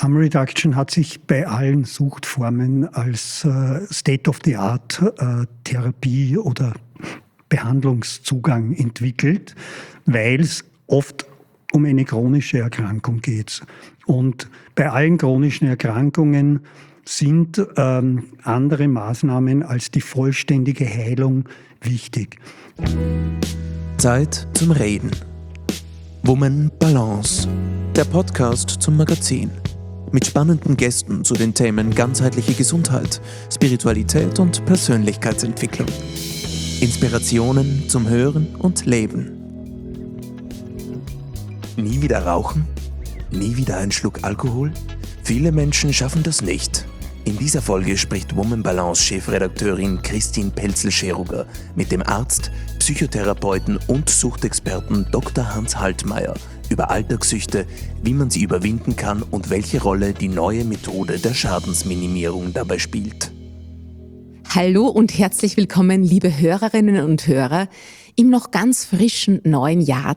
Harm Reduction hat sich bei allen Suchtformen als State-of-the-Art Therapie oder Behandlungszugang entwickelt, weil es oft um eine chronische Erkrankung geht. Und bei allen chronischen Erkrankungen sind andere Maßnahmen als die vollständige Heilung wichtig. Zeit zum Reden. Woman Balance, der Podcast zum Magazin. Mit spannenden Gästen zu den Themen ganzheitliche Gesundheit, Spiritualität und Persönlichkeitsentwicklung. Inspirationen zum Hören und Leben. Nie wieder rauchen? Nie wieder einen Schluck Alkohol? Viele Menschen schaffen das nicht. In dieser Folge spricht Woman Balance Chefredakteurin Christine Pelzel-Scheruger mit dem Arzt, Psychotherapeuten und Suchtexperten Dr. Hans Haltmeier über Alltagssüchte, wie man sie überwinden kann und welche Rolle die neue Methode der Schadensminimierung dabei spielt. Hallo und herzlich willkommen, liebe Hörerinnen und Hörer, im noch ganz frischen neuen Jahr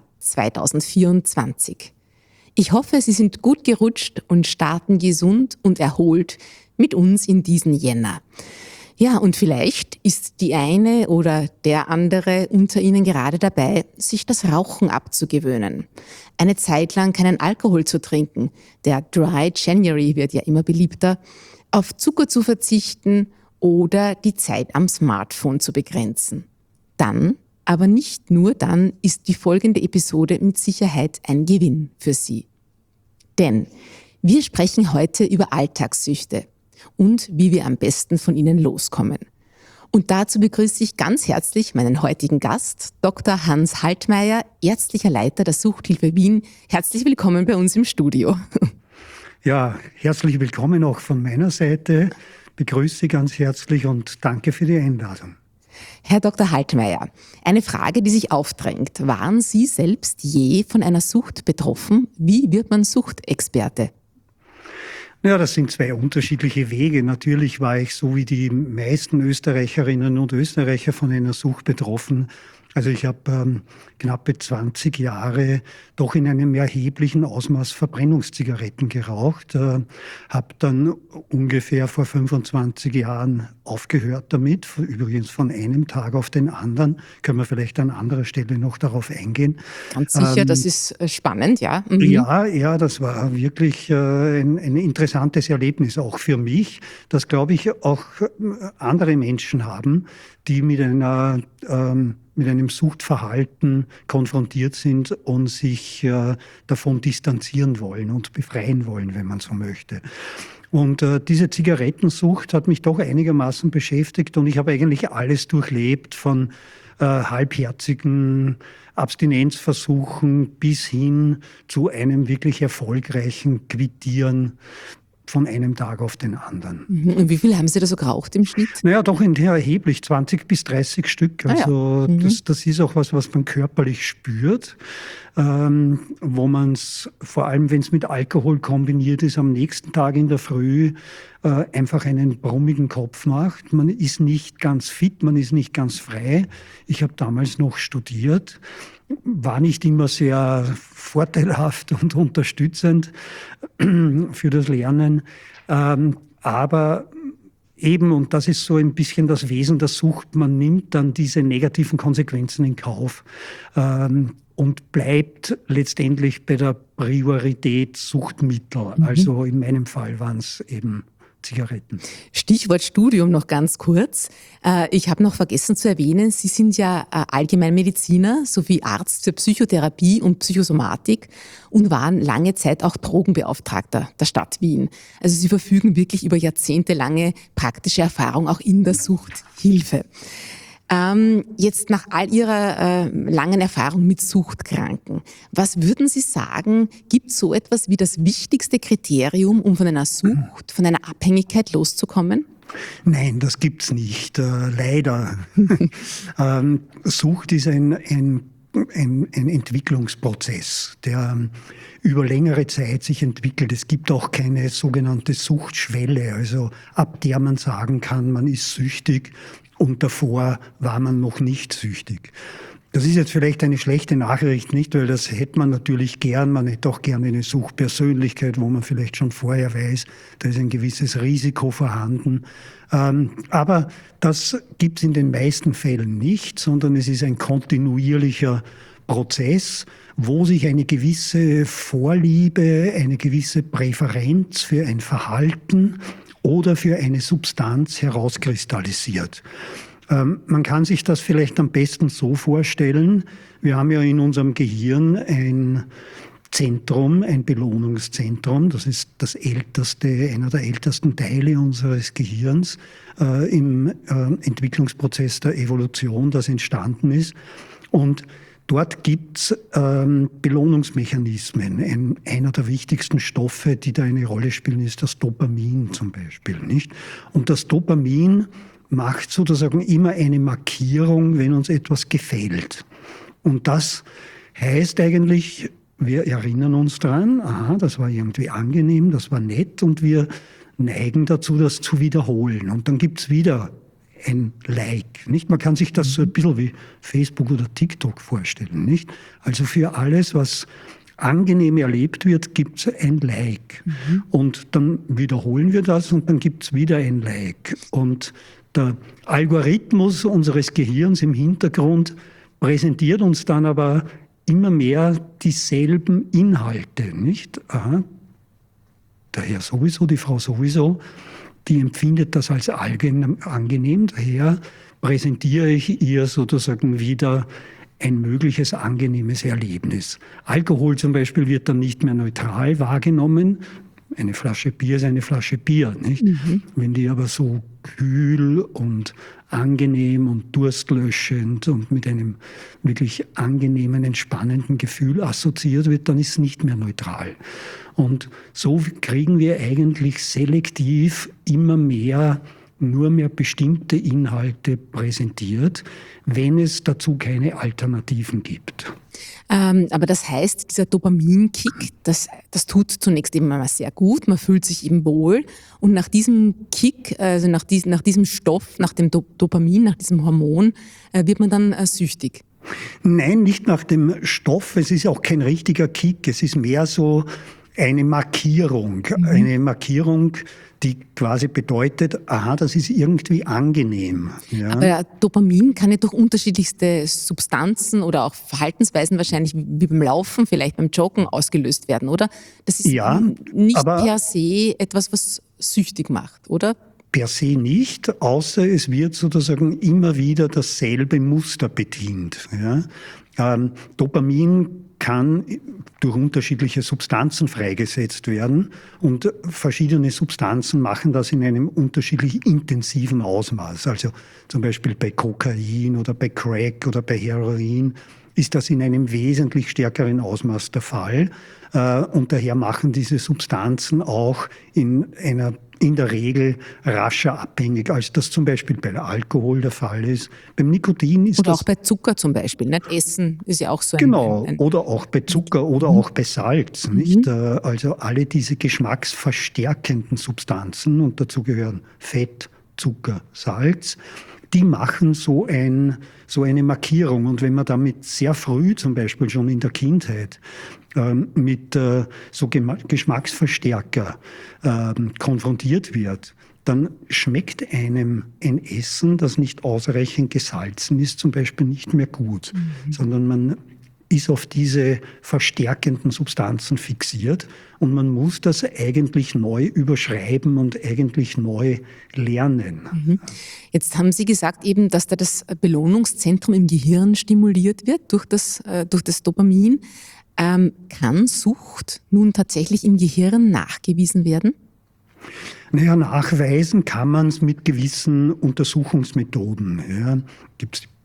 2024. Ich hoffe, Sie sind gut gerutscht und starten gesund und erholt mit uns in diesen Jänner. Ja, und vielleicht ist die eine oder der andere unter Ihnen gerade dabei, sich das Rauchen abzugewöhnen. Eine Zeit lang keinen Alkohol zu trinken, der Dry January wird ja immer beliebter, auf Zucker zu verzichten oder die Zeit am Smartphone zu begrenzen. Dann, aber nicht nur dann, ist die folgende Episode mit Sicherheit ein Gewinn für Sie. Denn wir sprechen heute über Alltagssüchte und wie wir am besten von ihnen loskommen. Und dazu begrüße ich ganz herzlich meinen heutigen Gast, Dr. Hans Haltmeier, ärztlicher Leiter der Suchthilfe Wien. Herzlich willkommen bei uns im Studio. Ja, herzlich willkommen auch von meiner Seite. Begrüße Sie ganz herzlich und danke für die Einladung. Herr Dr. Haltmeier, eine Frage, die sich aufdrängt. Waren Sie selbst je von einer Sucht betroffen? Wie wird man Suchtexperte? Ja, das sind zwei unterschiedliche Wege. Natürlich war ich so wie die meisten Österreicherinnen und Österreicher von einer Sucht betroffen. Also ich habe knappe 20 Jahre doch in einem erheblichen Ausmaß Verbrennungszigaretten geraucht. Habe dann ungefähr vor 25 Jahren aufgehört damit, übrigens von einem Tag auf den anderen. Können wir vielleicht an anderer Stelle noch darauf eingehen. Ganz sicher, das ist spannend, ja. Mhm. Ja, das war wirklich ein interessantes Erlebnis auch für mich, das, glaube ich, auch andere Menschen haben, die mit einem Suchtverhalten konfrontiert sind und sich davon distanzieren wollen und befreien wollen, wenn man so möchte. Und diese Zigarettensucht hat mich doch einigermaßen beschäftigt und ich habe eigentlich alles durchlebt, von halbherzigen Abstinenzversuchen bis hin zu einem wirklich erfolgreichen Quittieren von einem Tag auf den anderen. Und wie viel haben Sie da so geraucht im Schnitt? Naja, doch erheblich, 20 bis 30 Stück. Also das ist auch was man körperlich spürt, wo man es, vor allem wenn es mit Alkohol kombiniert ist, am nächsten Tag in der Früh einfach einen brummigen Kopf macht. Man ist nicht ganz fit, man ist nicht ganz frei. Ich habe damals noch studiert, war nicht immer sehr vorteilhaft und unterstützend für das Lernen. Aber eben, und das ist so ein bisschen das Wesen der Sucht, man nimmt dann diese negativen Konsequenzen in Kauf und bleibt letztendlich bei der Priorität Suchtmittel. Also in meinem Fall waren es eben Zigaretten. Stichwort Studium noch ganz kurz. Ich habe noch vergessen zu erwähnen, Sie sind ja Allgemeinmediziner sowie Arzt für Psychotherapie und Psychosomatik und waren lange Zeit auch Drogenbeauftragter der Stadt Wien. Also Sie verfügen wirklich über jahrzehntelange praktische Erfahrung auch in der Suchthilfe. Jetzt nach all Ihrer langen Erfahrung mit Suchtkranken, was würden Sie sagen, gibt es so etwas wie das wichtigste Kriterium, um von einer Sucht, von einer Abhängigkeit loszukommen? Nein, das gibt's nicht, leider. Sucht ist ein Entwicklungsprozess, der über längere Zeit sich entwickelt. Es gibt auch keine sogenannte Suchtschwelle, also ab der man sagen kann, man ist süchtig und davor war man noch nicht süchtig. Das ist jetzt vielleicht eine schlechte Nachricht, nicht? Weil das hätte man natürlich gern. Man hätte auch gerne eine Suchtpersönlichkeit, wo man vielleicht schon vorher weiß, da ist ein gewisses Risiko vorhanden. Aber das gibt es in den meisten Fällen nicht, sondern es ist ein kontinuierlicher Prozess, wo sich eine gewisse Vorliebe, eine gewisse Präferenz für ein Verhalten oder für eine Substanz herauskristallisiert. Man kann sich das vielleicht am besten so vorstellen. Wir haben ja in unserem Gehirn ein Zentrum, ein Belohnungszentrum. Das ist das älteste, einer der ältesten Teile unseres Gehirns im Entwicklungsprozess der Evolution, das entstanden ist. Und dort gibt es Belohnungsmechanismen. Einer der wichtigsten Stoffe, die da eine Rolle spielen, ist das Dopamin zum Beispiel, nicht? Und das Dopamin macht sozusagen immer eine Markierung, wenn uns etwas gefällt. Und das heißt eigentlich, wir erinnern uns dran, aha, das war irgendwie angenehm, das war nett, und wir neigen dazu, das zu wiederholen. Und dann gibt's wieder ein Like, nicht? Man kann sich das so ein bisschen wie Facebook oder TikTok vorstellen, nicht? Also für alles, was angenehm erlebt wird, gibt es ein Like. Und dann wiederholen wir das und dann gibt es wieder ein Like. Und der Algorithmus unseres Gehirns im Hintergrund präsentiert uns dann aber immer mehr dieselben Inhalte, nicht? Aha, der Herr sowieso, die Frau sowieso, die empfindet das als angenehm, daher präsentiere ich ihr sozusagen wieder ein mögliches angenehmes Erlebnis. Alkohol zum Beispiel wird dann nicht mehr neutral wahrgenommen. Eine Flasche Bier ist eine Flasche Bier, nicht? Wenn die aber so kühl und angenehm und durstlöschend und mit einem wirklich angenehmen, entspannenden Gefühl assoziiert wird, dann ist es nicht mehr neutral. Und so kriegen wir eigentlich selektiv immer mehr, nur mehr bestimmte Inhalte präsentiert, wenn es dazu keine Alternativen gibt. Aber das heißt, dieser Dopaminkick, das tut zunächst eben mal sehr gut, man fühlt sich eben wohl, und nach diesem Kick, also nach diesem Stoff, nach dem Dopamin, nach diesem Hormon, wird man dann süchtig. Nein, nicht nach dem Stoff, es ist auch kein richtiger Kick, es ist mehr so eine Markierung, die quasi bedeutet, aha, das ist irgendwie angenehm. Ja. Aber Dopamin kann ja durch unterschiedlichste Substanzen oder auch Verhaltensweisen wahrscheinlich wie beim Laufen, vielleicht beim Joggen ausgelöst werden, oder? Das ist nicht per se etwas, was süchtig macht, oder? Per se nicht, außer es wird sozusagen immer wieder dasselbe Muster bedient. Ja. Dopamin kann durch unterschiedliche Substanzen freigesetzt werden, und verschiedene Substanzen machen das in einem unterschiedlich intensiven Ausmaß. Also zum Beispiel bei Kokain oder bei Crack oder bei Heroin ist das in einem wesentlich stärkeren Ausmaß der Fall. Und daher machen diese Substanzen auch in der Regel rascher abhängig, als das zum Beispiel bei Alkohol der Fall ist. Beim Nikotin ist oder das... auch bei Zucker zum Beispiel, nicht? Essen ist ja auch so ein... Genau, oder auch bei Zucker oder auch bei Salz, nicht? Also alle diese geschmacksverstärkenden Substanzen, und dazu gehören Fett, Zucker, Salz, die machen so eine Markierung. Und wenn man damit sehr früh, zum Beispiel schon in der Kindheit, mit so Geschmacksverstärker konfrontiert wird, dann schmeckt einem ein Essen, das nicht ausreichend gesalzen ist, zum Beispiel nicht mehr gut, sondern man ist auf diese verstärkenden Substanzen fixiert, und man muss das eigentlich neu überschreiben und eigentlich neu lernen. Jetzt haben Sie gesagt eben, dass da das Belohnungszentrum im Gehirn stimuliert wird durch das Dopamin. Kann Sucht nun tatsächlich im Gehirn nachgewiesen werden? Naja, nachweisen kann man es mit gewissen Untersuchungsmethoden. Ja. Gibt es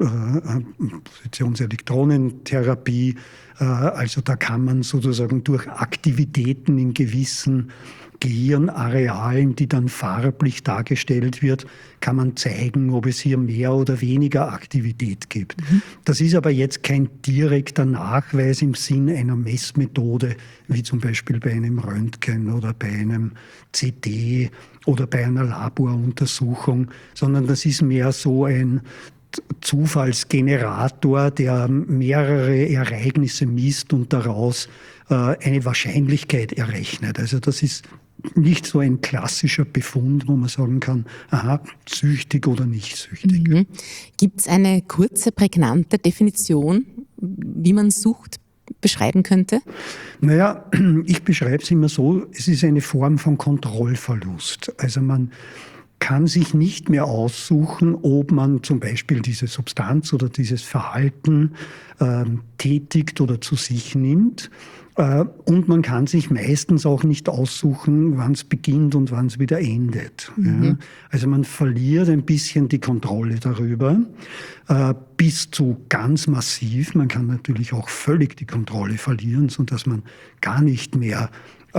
Positionselektronentherapie, also da kann man sozusagen durch Aktivitäten in gewissen Gehirnarealen, die dann farblich dargestellt wird, kann man zeigen, ob es hier mehr oder weniger Aktivität gibt. Das ist aber jetzt kein direkter Nachweis im Sinn einer Messmethode, wie zum Beispiel bei einem Röntgen oder bei einem CT oder bei einer Laboruntersuchung, sondern das ist mehr so ein Zufallsgenerator, der mehrere Ereignisse misst und daraus eine Wahrscheinlichkeit errechnet. Also das ist nicht so ein klassischer Befund, wo man sagen kann, aha, süchtig oder nicht süchtig. Mhm. Gibt es eine kurze, prägnante Definition, wie man Sucht beschreiben könnte? Naja, ich beschreibe es immer so, es ist eine Form von Kontrollverlust. Also man kann sich nicht mehr aussuchen, ob man zum Beispiel diese Substanz oder dieses Verhalten tätigt oder zu sich nimmt. Und man kann sich meistens auch nicht aussuchen, wann es beginnt und wann es wieder endet. Mhm. Ja. Also man verliert ein bisschen die Kontrolle darüber, bis zu ganz massiv. Man kann natürlich auch völlig die Kontrolle verlieren, sodass man gar nicht mehr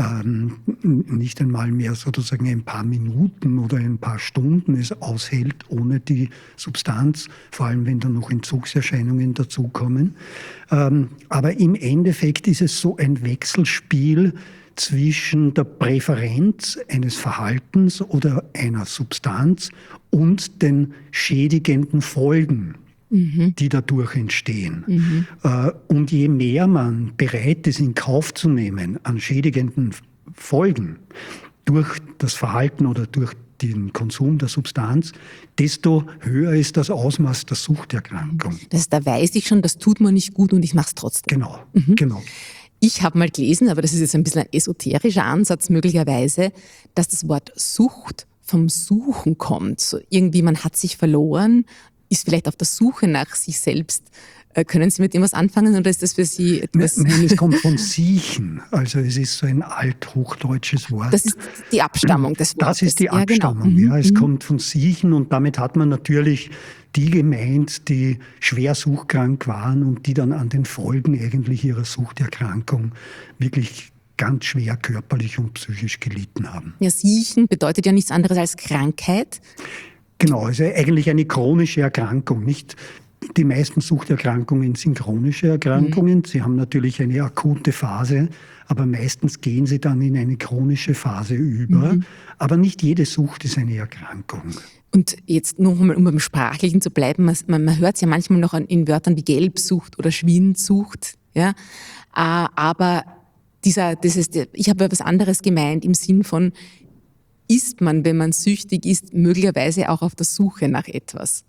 nicht einmal mehr sozusagen ein paar Minuten oder ein paar Stunden es aushält ohne die Substanz, vor allem wenn dann noch Entzugserscheinungen dazukommen. Aber im Endeffekt ist es so ein Wechselspiel zwischen der Präferenz eines Verhaltens oder einer Substanz und den schädigenden Folgen, die dadurch entstehen. Mhm. Und je mehr man bereit ist, in Kauf zu nehmen an schädigenden Folgen durch das Verhalten oder durch den Konsum der Substanz, desto höher ist das Ausmaß der Suchterkrankung. Da weiß ich schon, das tut mir nicht gut und ich mache es trotzdem. Genau, genau. Ich habe mal gelesen, aber das ist jetzt ein bisschen ein esoterischer Ansatz möglicherweise, dass das Wort Sucht vom Suchen kommt. So irgendwie, man hat sich verloren, ist vielleicht auf der Suche nach sich selbst. Können Sie mit dem was anfangen oder ist das für Sie etwas? Nein, es kommt von Siechen. Also es ist so ein althochdeutsches Wort. Das ist die Abstammung des Wortes. Das ist die Abstammung, ja. Es kommt von Siechen und damit hat man natürlich die gemeint, die schwer suchtkrank waren und die dann an den Folgen eigentlich ihrer Suchterkrankung wirklich ganz schwer körperlich und psychisch gelitten haben. Ja, Siechen bedeutet ja nichts anderes als Krankheit. Genau, also eigentlich eine chronische Erkrankung. Nicht die meisten Suchterkrankungen sind chronische Erkrankungen. Sie haben natürlich eine akute Phase, aber meistens gehen sie dann in eine chronische Phase über. Aber nicht jede Sucht ist eine Erkrankung. Und jetzt noch einmal, um beim Sprachlichen zu bleiben, man hört es ja manchmal noch in Wörtern wie Gelbsucht oder Schwindsucht. Ja? Aber ich habe etwas anderes gemeint im Sinn von, ist man, wenn man süchtig ist, möglicherweise auch auf der Suche nach etwas?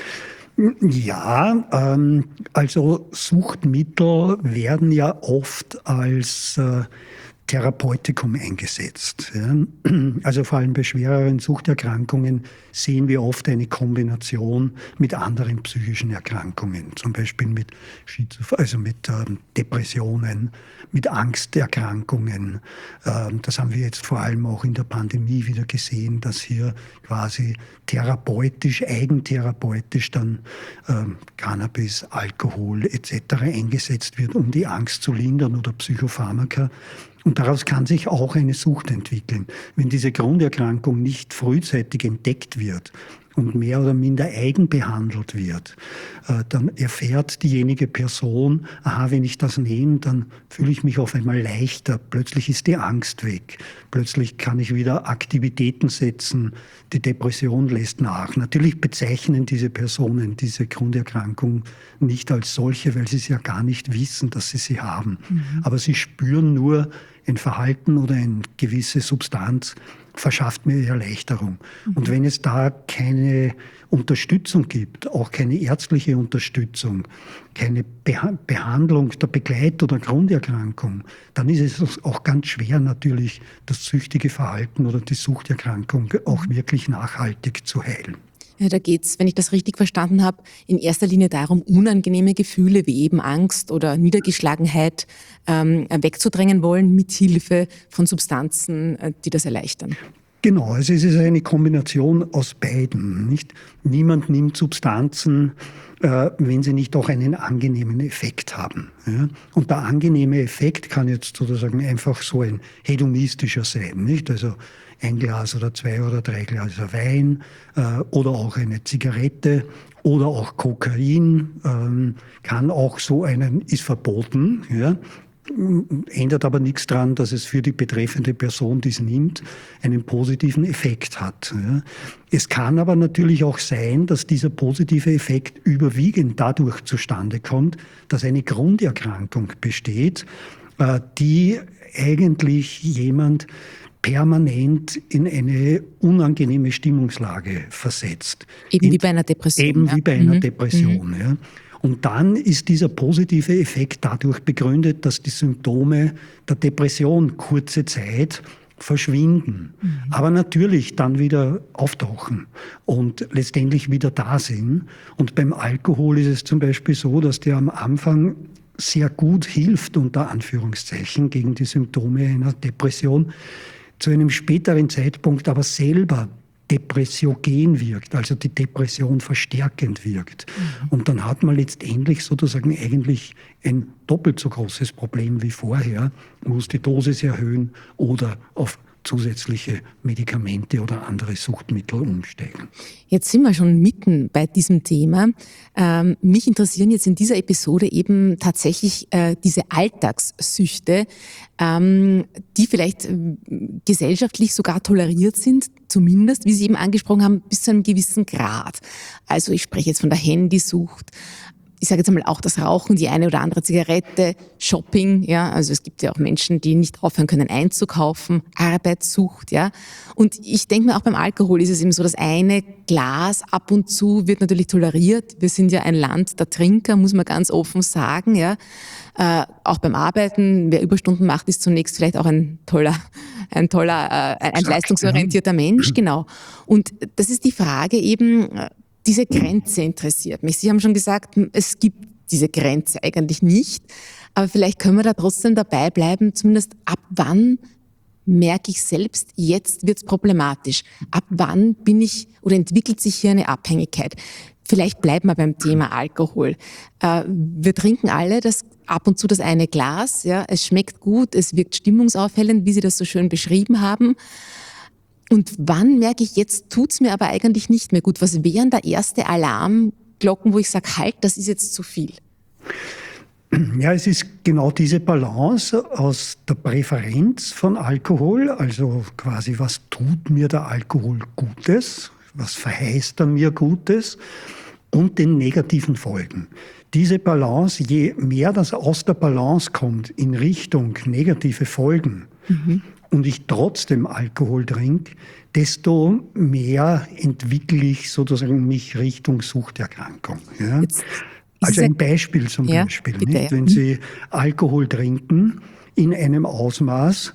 Ja, also Suchtmittel werden ja oft als Therapeutikum eingesetzt. Ja. Also vor allem bei schwereren Suchterkrankungen sehen wir oft eine Kombination mit anderen psychischen Erkrankungen, zum Beispiel mit Depressionen, mit Angsterkrankungen. Das haben wir jetzt vor allem auch in der Pandemie wieder gesehen, dass hier quasi therapeutisch, eigentherapeutisch dann Cannabis, Alkohol etc. eingesetzt wird, um die Angst zu lindern oder Psychopharmaka. Und daraus kann sich auch eine Sucht entwickeln. Wenn diese Grunderkrankung nicht frühzeitig entdeckt wird und mehr oder minder eigen behandelt wird, dann erfährt diejenige Person, aha, wenn ich das nehme, dann fühle ich mich auf einmal leichter. Plötzlich ist die Angst weg. Plötzlich kann ich wieder Aktivitäten setzen. Die Depression lässt nach. Natürlich bezeichnen diese Personen diese Grunderkrankung nicht als solche, weil sie es ja gar nicht wissen, dass sie sie haben. Aber sie spüren nur, ein Verhalten oder eine gewisse Substanz verschafft mir Erleichterung. Und wenn es da keine Unterstützung gibt, auch keine ärztliche Unterstützung, keine Behandlung der Begleit- oder Grunderkrankung, dann ist es auch ganz schwer natürlich, das süchtige Verhalten oder die Suchterkrankung auch wirklich nachhaltig zu heilen. Ja, da geht es, wenn ich das richtig verstanden habe, in erster Linie darum, unangenehme Gefühle wie eben Angst oder Niedergeschlagenheit wegzudrängen wollen, mit Hilfe von Substanzen, die das erleichtern. Genau, also es ist eine Kombination aus beiden. Nicht? Niemand nimmt Substanzen, wenn sie nicht auch einen angenehmen Effekt haben. Ja? Und der angenehme Effekt kann jetzt sozusagen einfach so ein hedonistischer sein. Nicht? Also ein Glas oder 2 oder 3 Gläser Wein oder auch eine Zigarette oder auch Kokain kann auch so ist verboten. Ja? ändert aber nichts daran, dass es für die betreffende Person, die es nimmt, einen positiven Effekt hat. Ja. Es kann aber natürlich auch sein, dass dieser positive Effekt überwiegend dadurch zustande kommt, dass eine Grunderkrankung besteht, die eigentlich jemand permanent in eine unangenehme Stimmungslage versetzt. Eben wie bei einer Depression. Eben wie bei einer Depression. Ja. Und dann ist dieser positive Effekt dadurch begründet, dass die Symptome der Depression kurze Zeit verschwinden, aber natürlich dann wieder auftauchen und letztendlich wieder da sind. Und beim Alkohol ist es zum Beispiel so, dass der am Anfang sehr gut hilft, unter Anführungszeichen, gegen die Symptome einer Depression, zu einem späteren Zeitpunkt aber selber depressiogen wirkt, also die Depression verstärkend wirkt. Und dann hat man letztendlich sozusagen eigentlich ein doppelt so großes Problem wie vorher, muss die Dosis erhöhen oder auf zusätzliche Medikamente oder andere Suchtmittel umsteigen. Jetzt sind wir schon mitten bei diesem Thema. Mich interessieren jetzt in dieser Episode eben tatsächlich diese Alltagssüchte, die vielleicht gesellschaftlich sogar toleriert sind, zumindest, wie Sie eben angesprochen haben, bis zu einem gewissen Grad. Also ich spreche jetzt von der Handysucht. Ich sage jetzt einmal auch das Rauchen, die eine oder andere Zigarette, Shopping, ja, also es gibt ja auch Menschen, die nicht aufhören können einzukaufen, Arbeitssucht, ja. Und ich denke mir auch beim Alkohol ist es eben so, das eine Glas ab und zu wird natürlich toleriert. Wir sind ja ein Land der Trinker, muss man ganz offen sagen, ja. Auch beim Arbeiten, wer Überstunden macht, ist zunächst vielleicht auch ein leistungsorientierter Mensch, genau. Und das ist die Frage eben, diese Grenze interessiert mich. Sie haben schon gesagt, es gibt diese Grenze eigentlich nicht, aber vielleicht können wir da trotzdem dabei bleiben, zumindest ab wann merke ich selbst, jetzt wird's problematisch. Ab wann bin ich oder entwickelt sich hier eine Abhängigkeit? Vielleicht bleiben wir beim Thema Alkohol. Wir trinken alle ab und zu das eine Glas, ja, es schmeckt gut, es wirkt stimmungsaufhellend, wie Sie das so schön beschrieben haben. Und wann merke ich, jetzt tut's mir aber eigentlich nicht mehr gut? Was wären da erste Alarmglocken, wo ich sage, halt, das ist jetzt zu viel? Ja, es ist genau diese Balance aus der Präferenz von Alkohol, also quasi, was tut mir der Alkohol Gutes, was verheißt er mir Gutes, und den negativen Folgen. Diese Balance, je mehr das aus der Balance kommt in Richtung negative Folgen, und ich trotzdem Alkohol trinke, desto mehr entwickle ich sozusagen mich Richtung Suchterkrankung. Ja? Also ein Beispiel zum Beispiel. Bitte, nicht? Wenn Sie Alkohol trinken in einem Ausmaß,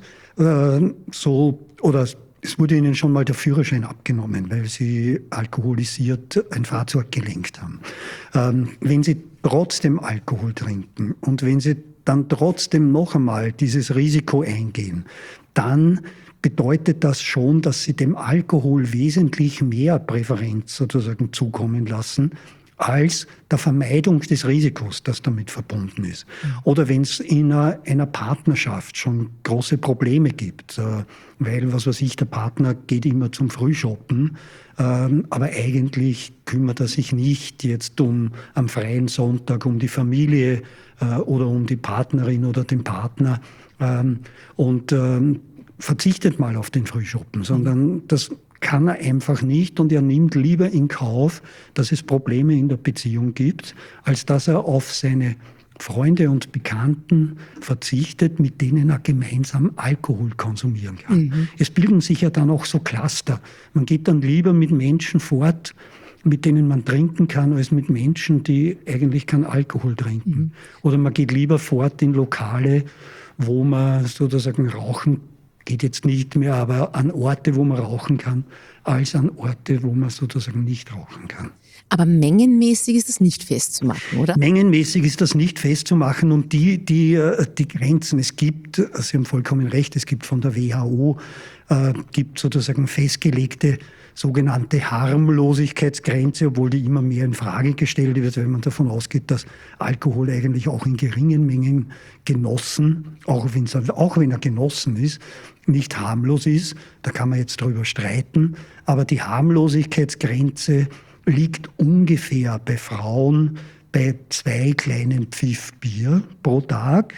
oder es wurde Ihnen schon mal der Führerschein abgenommen, weil Sie alkoholisiert ein Fahrzeug gelenkt haben. Wenn Sie trotzdem Alkohol trinken und wenn Sie dann trotzdem noch einmal dieses Risiko eingehen, dann bedeutet das schon, dass Sie dem Alkohol wesentlich mehr Präferenz sozusagen zukommen lassen, als der Vermeidung des Risikos, das damit verbunden ist. Oder wenn es in einer Partnerschaft schon große Probleme gibt, weil, was weiß ich, der Partner geht immer zum Frühshoppen, aber eigentlich kümmert er sich nicht jetzt am freien Sonntag um die Familie oder um die Partnerin oder den Partner und verzichtet mal auf den Frühshoppen, sondern das kann er einfach nicht und er nimmt lieber in Kauf, dass es Probleme in der Beziehung gibt, als dass er auf seine Freunde und Bekannten verzichtet, mit denen er gemeinsam Alkohol konsumieren kann. Es bilden sich ja dann auch so Cluster. Man geht dann lieber mit Menschen fort, mit denen man trinken kann, als mit Menschen, die eigentlich keinen Alkohol trinken. Oder man geht lieber fort in Lokale, wo man sozusagen rauchen geht jetzt nicht mehr, aber an Orte, wo man rauchen kann, als an Orte, wo man sozusagen nicht rauchen kann. Aber mengenmäßig ist das nicht festzumachen, oder? Mengenmäßig ist das nicht festzumachen und die Grenzen, es gibt, Sie haben vollkommen recht, es gibt von der WHO, gibt sozusagen festgelegte sogenannte Harmlosigkeitsgrenze, obwohl die immer mehr in Frage gestellt wird, wenn man davon ausgeht, dass Alkohol eigentlich auch in geringen Mengen genossen, auch wenn er genossen ist, nicht harmlos ist. Da kann man jetzt drüber streiten. Aber die Harmlosigkeitsgrenze liegt ungefähr bei Frauen bei 2 kleinen Pfiff Bier pro Tag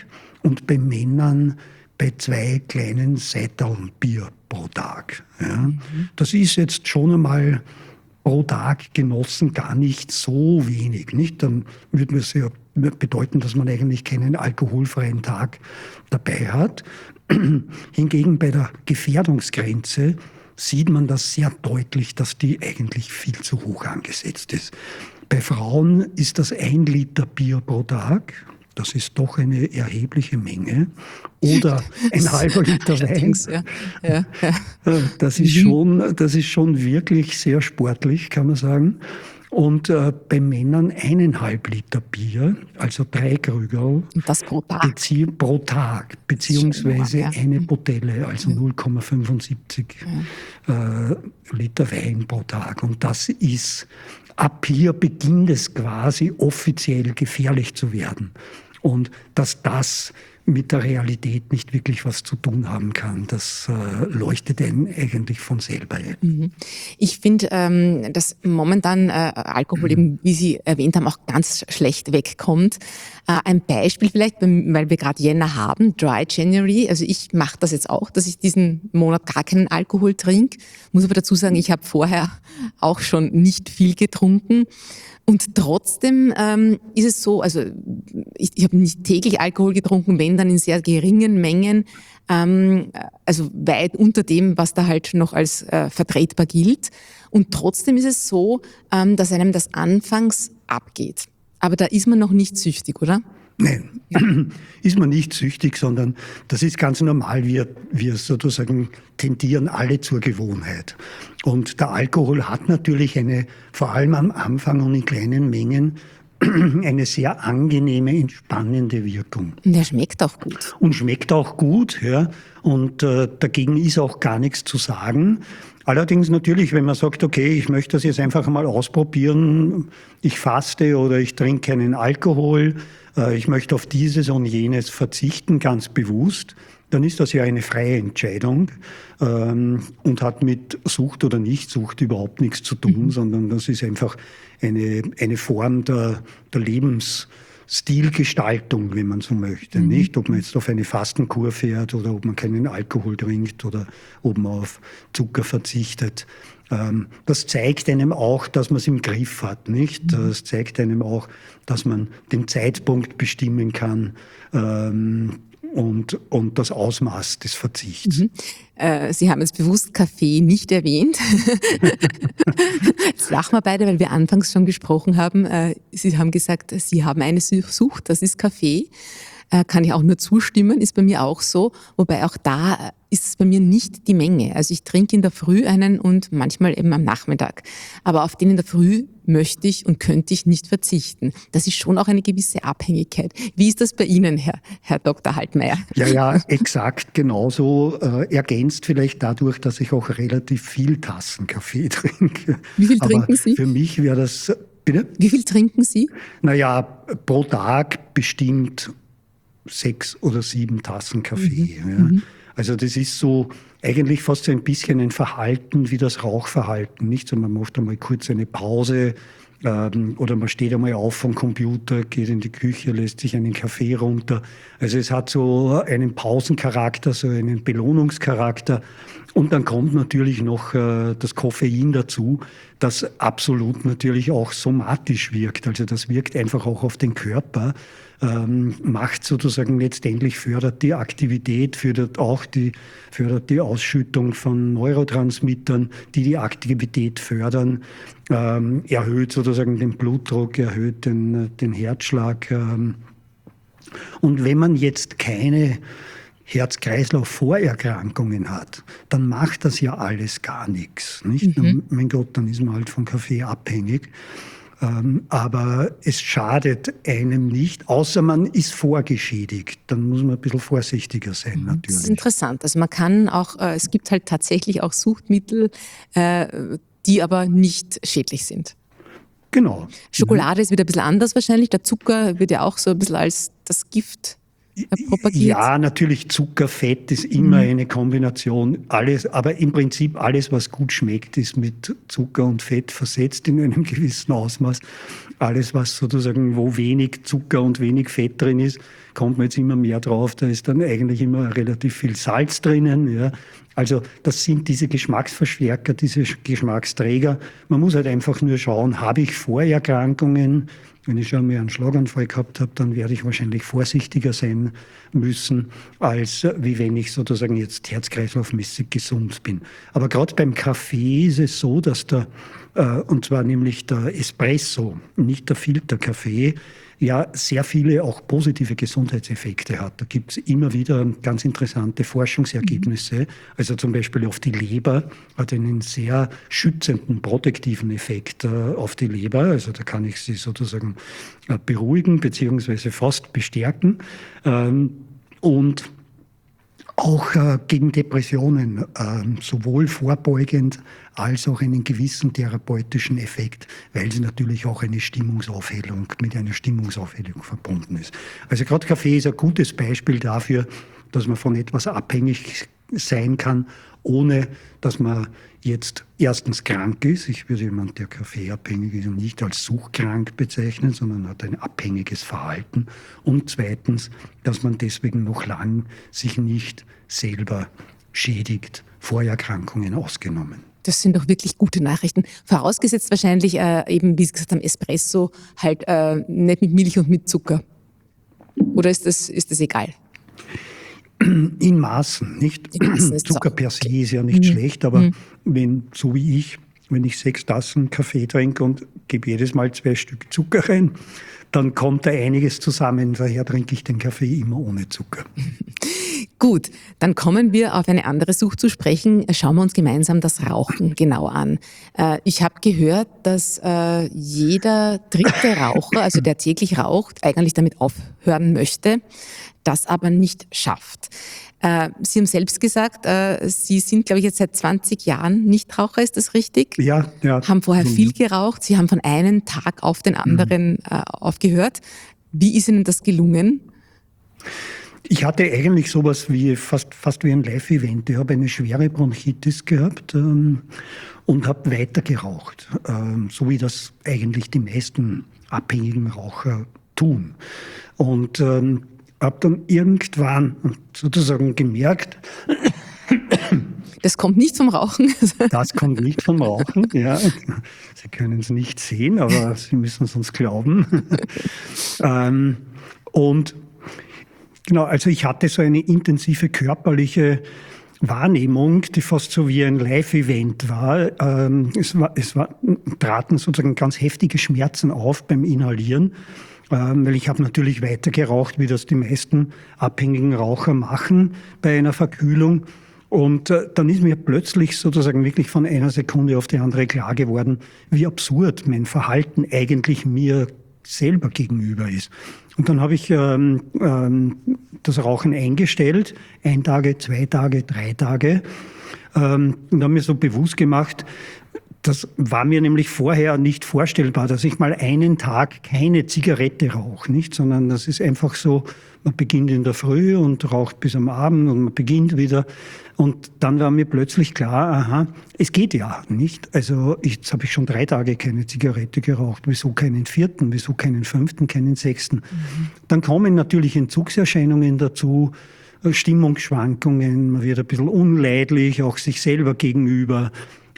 und bei Männern bei 2 kleinen Seitaln Bier pro Tag. Ja. Das ist jetzt schon einmal pro Tag genossen gar nicht so wenig. Nicht? Dann würde es ja bedeuten, dass man eigentlich keinen alkoholfreien Tag dabei hat. Hingegen bei der Gefährdungsgrenze sieht man das sehr deutlich, dass die eigentlich viel zu hoch angesetzt ist. Bei Frauen ist das 1 Liter Bier pro Tag. Das ist doch eine erhebliche Menge. Oder ein halber Liter Wein. Ja. Das ist schon wirklich sehr sportlich, kann man sagen. Und bei Männern 1,5 Liter Bier, also 3 Krügerl. Und das pro Tag? Pro Tag, beziehungsweise eine Botelle, also 0,75 Liter Wein pro Tag. Und das ist, ab hier beginnt es quasi offiziell gefährlich zu werden. Und dass das mit der Realität nicht wirklich was zu tun haben kann, das leuchtet einem eigentlich von selber ein. Ich finde, dass momentan Alkohol eben, wie Sie erwähnt haben, auch ganz schlecht wegkommt. Ein Beispiel vielleicht, weil wir gerade Jänner haben, Dry January. Also ich mache das jetzt auch, dass ich diesen Monat gar keinen Alkohol trinke. Muss aber dazu sagen, ich habe vorher auch schon nicht viel getrunken. Und trotzdem ist es so, also ich habe nicht täglich Alkohol getrunken, wenn dann in sehr geringen Mengen, also weit unter dem, was da halt noch als vertretbar gilt. Und trotzdem ist es so, dass einem das anfangs abgeht. Aber da ist man noch nicht süchtig, oder? Nein, ist man nicht süchtig, sondern das ist ganz normal. Wir sozusagen tendieren alle zur Gewohnheit. Und der Alkohol hat natürlich vor allem am Anfang und in kleinen Mengen, eine sehr angenehme, entspannende Wirkung. Und der schmeckt auch gut. Und schmeckt auch gut, ja. Und dagegen ist auch gar nichts zu sagen. Allerdings natürlich, wenn man sagt, okay, ich möchte das jetzt einfach mal ausprobieren, ich faste oder ich trinke keinen Alkohol, ich möchte auf dieses und jenes verzichten, ganz bewusst, dann ist das ja eine freie Entscheidung und hat mit Sucht oder Nichtsucht überhaupt nichts zu tun, sondern das ist einfach eine Form der Lebensstilgestaltung, wenn man so möchte. Nicht, ob man jetzt auf eine Fastenkur fährt oder ob man keinen Alkohol trinkt oder ob man auf Zucker verzichtet. Das zeigt einem auch, dass man es im Griff hat, nicht? Das zeigt einem auch, dass man den Zeitpunkt bestimmen kann und das Ausmaß des Verzichts. Sie haben jetzt bewusst Kaffee nicht erwähnt. Jetzt lachen wir beide, weil wir anfangs schon gesprochen haben. Sie haben gesagt, Sie haben eine Sucht, das ist Kaffee. Kann ich auch nur zustimmen, ist bei mir auch so. Wobei auch da ist es bei mir nicht die Menge. Also ich trinke in der Früh einen und manchmal eben am Nachmittag. Aber auf den in der Früh möchte ich und könnte ich nicht verzichten. Das ist schon auch eine gewisse Abhängigkeit. Wie ist das bei Ihnen, Herr Dr. Haltmeier? Ja, exakt genauso. Ergänzt vielleicht dadurch, dass ich auch relativ viel Tassen Kaffee trinke. Wie viel trinken Sie? Für mich wäre das... Bitte? Wie viel trinken Sie? Naja, pro Tag bestimmt 6 oder 7 Tassen Kaffee. Ja. Also das ist so eigentlich fast so ein bisschen ein Verhalten wie das Rauchverhalten. Nicht so, man macht einmal kurz eine Pause oder man steht einmal auf vom Computer, geht in die Küche, lässt sich einen Kaffee runter. Also es hat so einen Pausencharakter, so einen Belohnungscharakter. Und dann kommt natürlich noch das Koffein dazu, das absolut natürlich auch somatisch wirkt. Also das wirkt einfach auch auf den Körper. Macht sozusagen letztendlich, fördert die Aktivität, fördert die Ausschüttung von Neurotransmittern, die Aktivität fördern, erhöht sozusagen den Blutdruck, erhöht den Herzschlag. Und wenn man jetzt keine Herz-Kreislauf-Vorerkrankungen hat, dann macht das ja alles gar nichts. Nicht? Mein Gott, dann ist man halt vom Kaffee abhängig. Aber es schadet einem nicht, außer man ist vorgeschädigt. Dann muss man ein bisschen vorsichtiger sein, natürlich. Das ist interessant. Also man kann auch, es gibt halt tatsächlich auch Suchtmittel, die aber nicht schädlich sind. Genau. Schokolade ist wieder ein bisschen anders wahrscheinlich. Der Zucker wird ja auch so ein bisschen als das Gift propagiert. Ja, natürlich Zucker, Fett ist immer eine Kombination. Aber im Prinzip alles, was gut schmeckt, ist mit Zucker und Fett versetzt in einem gewissen Ausmaß. Alles, was sozusagen, wo wenig Zucker und wenig Fett drin ist, kommt man jetzt immer mehr drauf, da ist dann eigentlich immer relativ viel Salz drinnen. Ja. Also das sind diese Geschmacksverstärker, diese Geschmacksträger. Man muss halt einfach nur schauen, habe ich Vorerkrankungen? Wenn ich schon mal einen Schlaganfall gehabt habe, dann werde ich wahrscheinlich vorsichtiger sein müssen, als wie wenn ich sozusagen jetzt herz-kreislaufmäßig gesund bin. Aber gerade beim Kaffee ist es so, dass und zwar nämlich der Espresso, nicht der Filterkaffee, ja sehr viele auch positive Gesundheitseffekte hat. Da gibt es immer wieder ganz interessante Forschungsergebnisse. Also zum Beispiel auf die Leber hat einen sehr schützenden, protektiven Effekt auf die Leber. Also da kann ich sie sozusagen beruhigen beziehungsweise fast bestärken. Und auch gegen Depressionen, sowohl vorbeugend als auch einen gewissen therapeutischen Effekt, weil sie natürlich auch eine Stimmungsaufhellung mit einer Stimmungsaufhellung verbunden ist. Also gerade Kaffee ist ein gutes Beispiel dafür, dass man von etwas abhängig sein kann, ohne dass man jetzt erstens krank ist. Ich würde jemanden, der kaffeeabhängig ist, nicht als suchtkrank bezeichnen, sondern hat ein abhängiges Verhalten. Und zweitens, dass man deswegen noch lang sich nicht selber schädigt, Vorerkrankungen ausgenommen. Das sind doch wirklich gute Nachrichten. Vorausgesetzt wahrscheinlich eben, wie Sie gesagt haben, Espresso, halt nicht mit Milch und mit Zucker. Oder ist das egal? In Maßen, nicht? In Maßen Zucker per se ist ja nicht schlecht, aber wenn, so wie ich, wenn ich 6 Tassen Kaffee trinke und gebe jedes Mal 2 Stück Zucker rein, dann kommt da einiges zusammen. Daher trinke ich den Kaffee immer ohne Zucker. Gut, dann kommen wir auf eine andere Sucht zu sprechen. Schauen wir uns gemeinsam das Rauchen genau an. Ich habe gehört, dass jeder dritte Raucher, also der täglich raucht, eigentlich damit aufhören möchte, das aber nicht schafft. Sie haben selbst gesagt, Sie sind, glaube ich, jetzt seit 20 Jahren Nichtraucher, ist das richtig? Ja. Haben vorher viel geraucht. Sie haben von einem Tag auf den anderen aufgehört. Wie ist Ihnen das gelungen? Ich hatte eigentlich sowas wie fast wie ein Live-Event. Ich habe eine schwere Bronchitis gehabt und habe weiter geraucht, so wie das eigentlich die meisten abhängigen Raucher tun. Und habe dann irgendwann sozusagen gemerkt, das kommt nicht vom Rauchen. Das kommt nicht vom Rauchen, ja. Sie können es nicht sehen, aber Sie müssen es uns glauben. Und genau, also ich hatte so eine intensive körperliche Wahrnehmung, die fast so wie ein Live-Event war. Es traten sozusagen ganz heftige Schmerzen auf beim Inhalieren, weil ich habe natürlich weiter geraucht, wie das die meisten abhängigen Raucher machen bei einer Verkühlung. Und dann ist mir plötzlich sozusagen wirklich von einer Sekunde auf die andere klar geworden, wie absurd mein Verhalten eigentlich mir selber gegenüber ist. Und dann habe ich das Rauchen eingestellt, 1 Tag, 2 Tage, 3 Tage, und habe mir so bewusst gemacht, das war mir nämlich vorher nicht vorstellbar, dass ich mal einen Tag keine Zigarette rauche, nicht? Sondern das ist einfach so, man beginnt in der Früh und raucht bis am Abend und man beginnt wieder. Und dann war mir plötzlich klar, aha, es geht ja nicht. Also jetzt habe ich schon 3 Tage keine Zigarette geraucht. Wieso keinen 4., wieso keinen 5., keinen 6.? Dann kommen natürlich Entzugserscheinungen dazu, Stimmungsschwankungen, man wird ein bisschen unleidlich, auch sich selber gegenüber.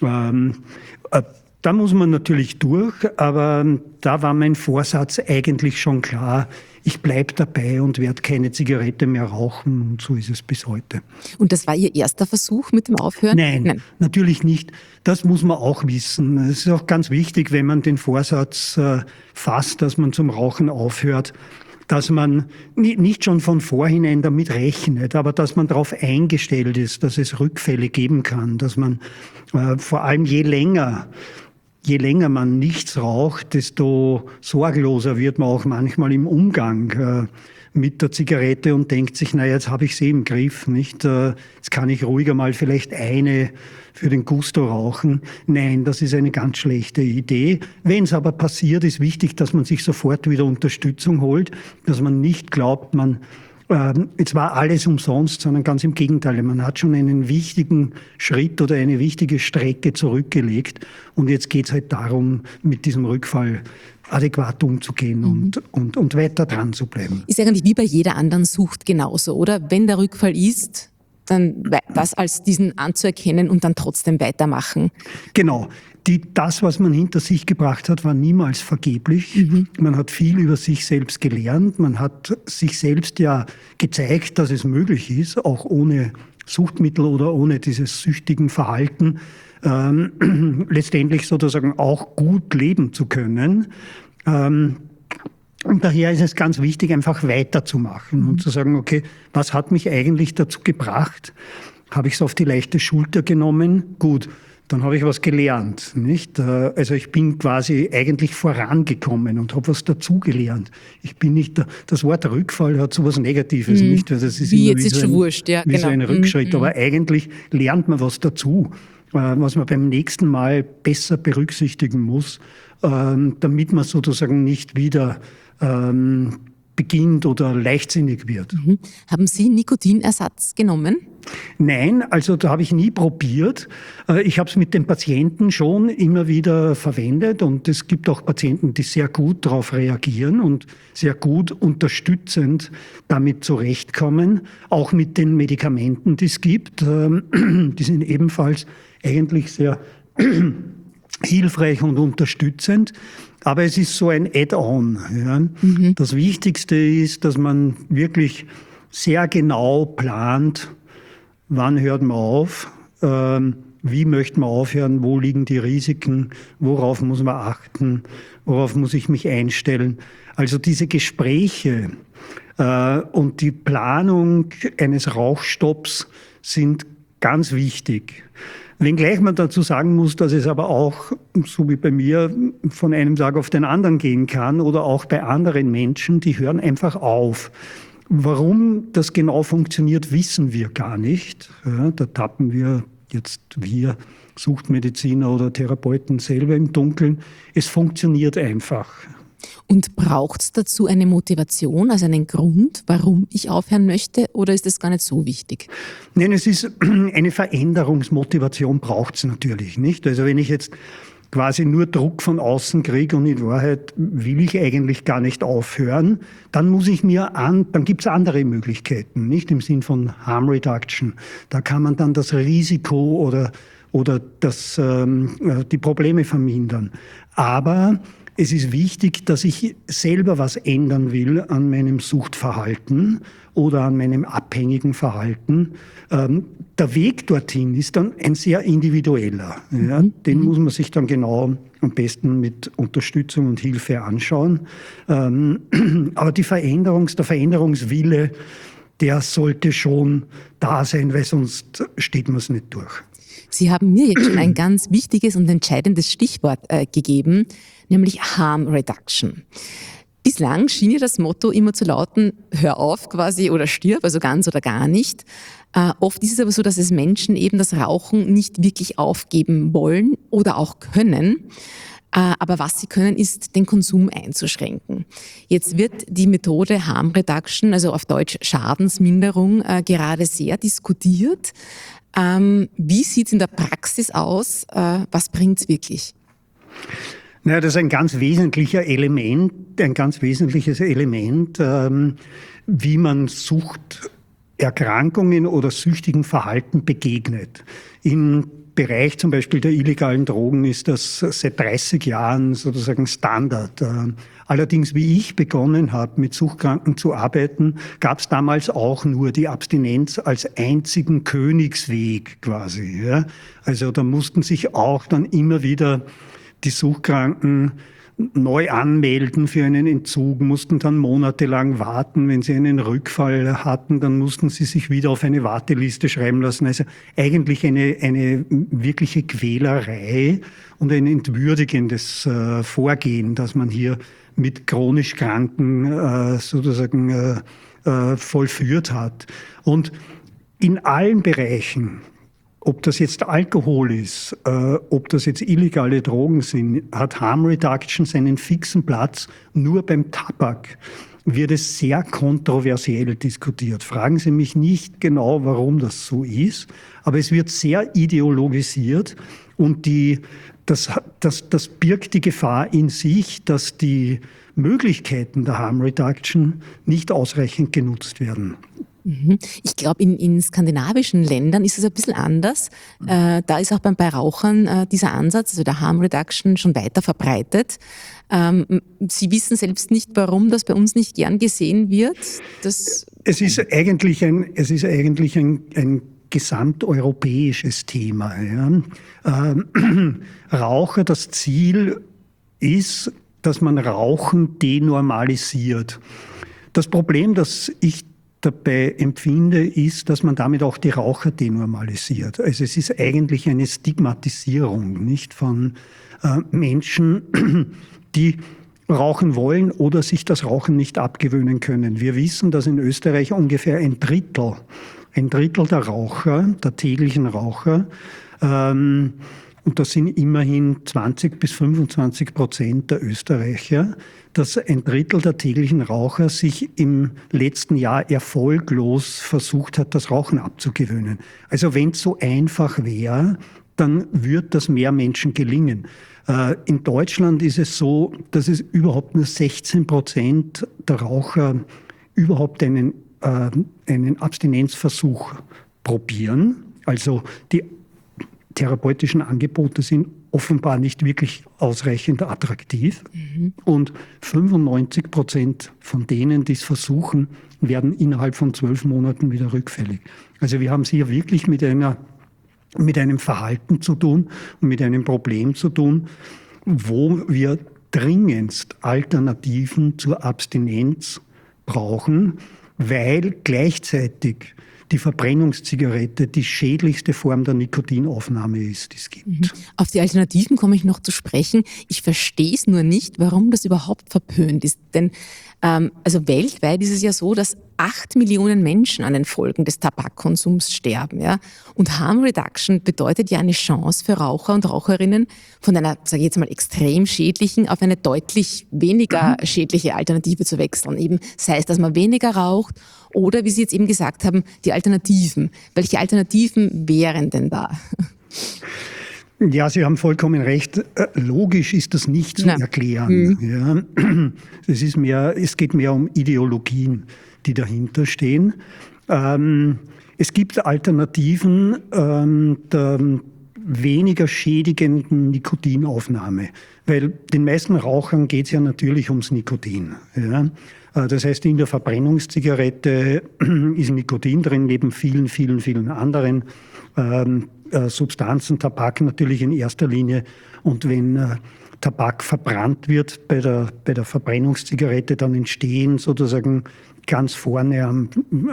Da muss man natürlich durch, aber da war mein Vorsatz eigentlich schon klar, ich bleibe dabei und werde keine Zigarette mehr rauchen, und so ist es bis heute. Und das war Ihr erster Versuch mit dem Aufhören? Nein, natürlich nicht. Das muss man auch wissen. Es ist auch ganz wichtig, wenn man den Vorsatz fasst, dass man zum Rauchen aufhört, dass man nicht schon von vorhinein damit rechnet, aber dass man darauf eingestellt ist, dass es Rückfälle geben kann, dass man vor allem je länger man nichts raucht, desto sorgloser wird man auch manchmal im Umgang mit der Zigarette und denkt sich, naja, jetzt habe ich sie im Griff, nicht? Jetzt kann ich ruhiger mal vielleicht eine für den Gusto rauchen. Nein, das ist eine ganz schlechte Idee. Wenn es aber passiert, ist wichtig, dass man sich sofort wieder Unterstützung holt, dass man nicht glaubt, man Jetzt war alles umsonst, sondern ganz im Gegenteil. Man hat schon einen wichtigen Schritt oder eine wichtige Strecke zurückgelegt. Und jetzt geht es halt darum, mit diesem Rückfall adäquat umzugehen und weiter dran zu bleiben. Ist eigentlich wie bei jeder anderen Sucht genauso, oder? Wenn der Rückfall ist, dann das als diesen anzuerkennen und dann trotzdem weitermachen. Genau. Das, was man hinter sich gebracht hat, war niemals vergeblich. Man hat viel über sich selbst gelernt. Man hat sich selbst ja gezeigt, dass es möglich ist, auch ohne Suchtmittel oder ohne dieses süchtigen Verhalten, letztendlich sozusagen auch gut leben zu können. Und daher ist es ganz wichtig, einfach weiterzumachen und zu sagen, okay, was hat mich eigentlich dazu gebracht? Habe ich es auf die leichte Schulter genommen? Gut, dann habe ich was gelernt, nicht? Also ich bin quasi eigentlich vorangekommen und habe was dazugelernt. Ich bin nicht, das Wort Rückfall hat so was Negatives, nicht? Also das ist wie immer jetzt ist schon wurscht, ja, wie genau. so ein Rückschritt. Aber eigentlich lernt man was dazu, was man beim nächsten Mal besser berücksichtigen muss, damit man sozusagen nicht wieder beginnt oder leichtsinnig wird. Haben Sie Nikotinersatz genommen? Nein, also da habe ich nie probiert. Ich habe es mit den Patienten schon immer wieder verwendet und es gibt auch Patienten, die sehr gut darauf reagieren und sehr gut unterstützend damit zurechtkommen, auch mit den Medikamenten, die es gibt. Die sind ebenfalls eigentlich sehr hilfreich und unterstützend. Aber es ist so ein Add-on. Ja. Das Wichtigste ist, dass man wirklich sehr genau plant, wann hört man auf, wie möchte man aufhören, wo liegen die Risiken, worauf muss man achten, worauf muss ich mich einstellen. Also diese Gespräche und die Planung eines Rauchstopps sind ganz wichtig. Wenngleich man dazu sagen muss, dass es aber auch, so wie bei mir, von einem Tag auf den anderen gehen kann oder auch bei anderen Menschen, die hören einfach auf. Warum das genau funktioniert, wissen wir gar nicht. Ja, da tappen wir Suchtmediziner oder Therapeuten selber im Dunkeln. Es funktioniert einfach. Und braucht es dazu eine Motivation, also einen Grund, warum ich aufhören möchte, oder ist das gar nicht so wichtig? Nein, es ist eine Veränderungsmotivation braucht es natürlich nicht. Also wenn ich jetzt quasi nur Druck von außen kriege und in Wahrheit will ich eigentlich gar nicht aufhören, dann dann gibt es andere Möglichkeiten, nicht im Sinn von Harm Reduction. Da kann man dann das Risiko oder die Probleme vermindern. Aber es ist wichtig, dass ich selber was ändern will an meinem Suchtverhalten oder an meinem abhängigen Verhalten. Der Weg dorthin ist dann ein sehr individueller. Ja? Den muss man sich dann genau am besten mit Unterstützung und Hilfe anschauen. Aber der Veränderungswille, der sollte schon da sein, weil sonst steht man es nicht durch. Sie haben mir jetzt schon ein ganz wichtiges und entscheidendes Stichwort gegeben, nämlich Harm Reduction. Bislang schien ja das Motto immer zu lauten, hör auf quasi oder stirb, also ganz oder gar nicht. Oft ist es aber so, dass es Menschen eben das Rauchen nicht wirklich aufgeben wollen oder auch können. Aber was sie können, ist, den Konsum einzuschränken. Jetzt wird die Methode Harm Reduction, also auf Deutsch Schadensminderung, gerade sehr diskutiert. Wie sieht es in der Praxis aus? Was bringt es wirklich? Naja, das ist ein ganz wesentliches Element, wie man Suchterkrankungen oder süchtigen Verhalten begegnet. Im Bereich zum Beispiel der illegalen Drogen ist das seit 30 Jahren sozusagen Standard. Allerdings, wie ich begonnen habe, mit Suchtkranken zu arbeiten, gab es damals auch nur die Abstinenz als einzigen Königsweg quasi. Ja. Also da mussten sich auch dann immer wieder die Suchtkranken neu anmelden für einen Entzug, mussten dann monatelang warten. Wenn sie einen Rückfall hatten, dann mussten sie sich wieder auf eine Warteliste schreiben lassen. Also eigentlich eine wirkliche Quälerei und ein entwürdigendes Vorgehen, das man hier mit chronisch Kranken sozusagen vollführt hat. Und in allen Bereichen, ob das jetzt Alkohol ist, ob das jetzt illegale Drogen sind, hat Harm Reduction seinen fixen Platz nur beim Tabak. wird es sehr kontroversiell diskutiert. Fragen Sie mich nicht genau, warum das so ist, aber es wird sehr ideologisiert und das birgt die Gefahr in sich, dass die Möglichkeiten der Harm Reduction nicht ausreichend genutzt werden. Ich glaube, in skandinavischen Ländern ist es ein bisschen anders. Da ist auch bei Rauchern dieser Ansatz, also der Harm Reduction, schon weiter verbreitet. Sie wissen selbst nicht, warum das bei uns nicht gern gesehen wird. Es ist eigentlich ein gesamteuropäisches Thema. Ja. Raucher, das Ziel ist, dass man Rauchen denormalisiert. Das Problem, das ich dabei empfinde, ist, dass man damit auch die Raucher denormalisiert. Also es ist eigentlich eine Stigmatisierung, nicht, von Menschen, die rauchen wollen oder sich das Rauchen nicht abgewöhnen können. Wir wissen, dass in Österreich ungefähr ein Drittel der Raucher, der täglichen Raucher, und das sind immerhin 20-25% der Österreicher, dass ein Drittel der täglichen Raucher sich im letzten Jahr erfolglos versucht hat, das Rauchen abzugewöhnen. Also wenn es so einfach wäre, dann würde das mehr Menschen gelingen. In Deutschland ist es so, dass es überhaupt nur 16% der Raucher überhaupt einen Abstinenzversuch probieren. Also die therapeutischen Angebote sind offenbar nicht wirklich ausreichend attraktiv. Und 95% von denen, die es versuchen, werden innerhalb von 12 Monaten wieder rückfällig. Also wir haben es hier wirklich mit einem Verhalten zu tun und mit einem Problem zu tun, wo wir dringendst Alternativen zur Abstinenz brauchen, weil gleichzeitig die Verbrennungszigarette die schädlichste Form der Nikotinaufnahme ist, die es gibt. Auf die Alternativen komme ich noch zu sprechen. Ich verstehe es nur nicht, warum das überhaupt verpönt ist. Denn also weltweit ist es ja so, dass 8 Millionen Menschen an den Folgen des Tabakkonsums sterben. Ja? Und Harm Reduction bedeutet ja eine Chance für Raucher und Raucherinnen, von einer, sage ich jetzt mal, extrem schädlichen auf eine deutlich weniger schädliche Alternative zu wechseln. Eben sei es, dass man weniger raucht oder, wie Sie jetzt eben gesagt haben, die Alternativen. Welche Alternativen wären denn da? Ja, Sie haben vollkommen recht. Logisch ist das nicht zu erklären. Ja. Es geht mehr um Ideologien, die dahinter stehen. Es gibt Alternativen der weniger schädigenden Nikotinaufnahme, weil den meisten Rauchern geht es ja natürlich ums Nikotin. Ja. Das heißt, in der Verbrennungszigarette ist Nikotin drin, neben vielen, vielen, vielen anderen Substanzen, Tabak natürlich in erster Linie. Und wenn Tabak verbrannt wird bei der Verbrennungszigarette, dann entstehen sozusagen ganz vorne am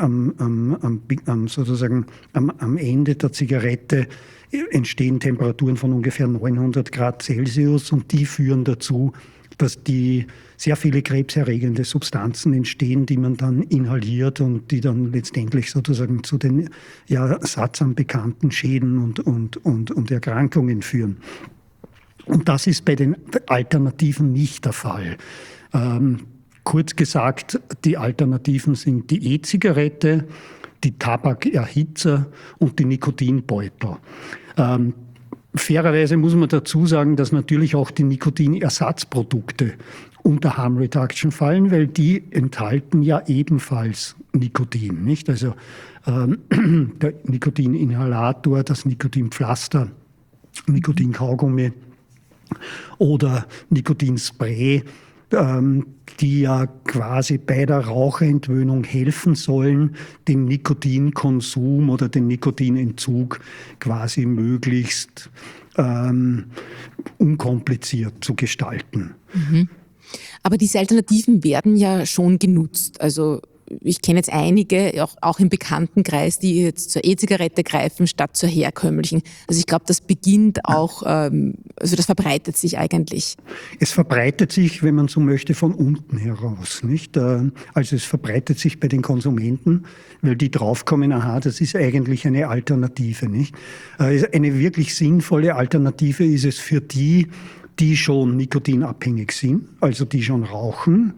Ende der Zigarette entstehen Temperaturen von ungefähr 900 Grad Celsius und die führen dazu, dass sehr viele krebserregende Substanzen entstehen, die man dann inhaliert und die dann letztendlich sozusagen zu den sattsam bekannten Schäden und Erkrankungen führen. Und das ist bei den Alternativen nicht der Fall. Kurz gesagt, die Alternativen sind die E-Zigarette, die Tabakerhitzer und die Nikotinbeutel. Fairerweise muss man dazu sagen, dass natürlich auch die Nikotinersatzprodukte unter Harm Reduction fallen, weil die enthalten ja ebenfalls Nikotin, nicht? Also der Nikotininhalator, das Nikotinpflaster, Nikotinkaugummi oder Nikotinspray, die ja quasi bei der Raucherentwöhnung helfen sollen, den Nikotinkonsum oder den Nikotinentzug quasi möglichst unkompliziert zu gestalten. Aber diese Alternativen werden ja schon genutzt. Also ich kenne jetzt einige, auch im Bekanntenkreis, die jetzt zur E-Zigarette greifen, statt zur herkömmlichen. Also ich glaube, das beginnt auch, also das verbreitet sich eigentlich. Es verbreitet sich, wenn man so möchte, von unten heraus, nicht? Also es verbreitet sich bei den Konsumenten, weil die draufkommen, aha, das ist eigentlich eine Alternative, nicht? Eine wirklich sinnvolle Alternative ist es für die schon nikotinabhängig sind, also die schon rauchen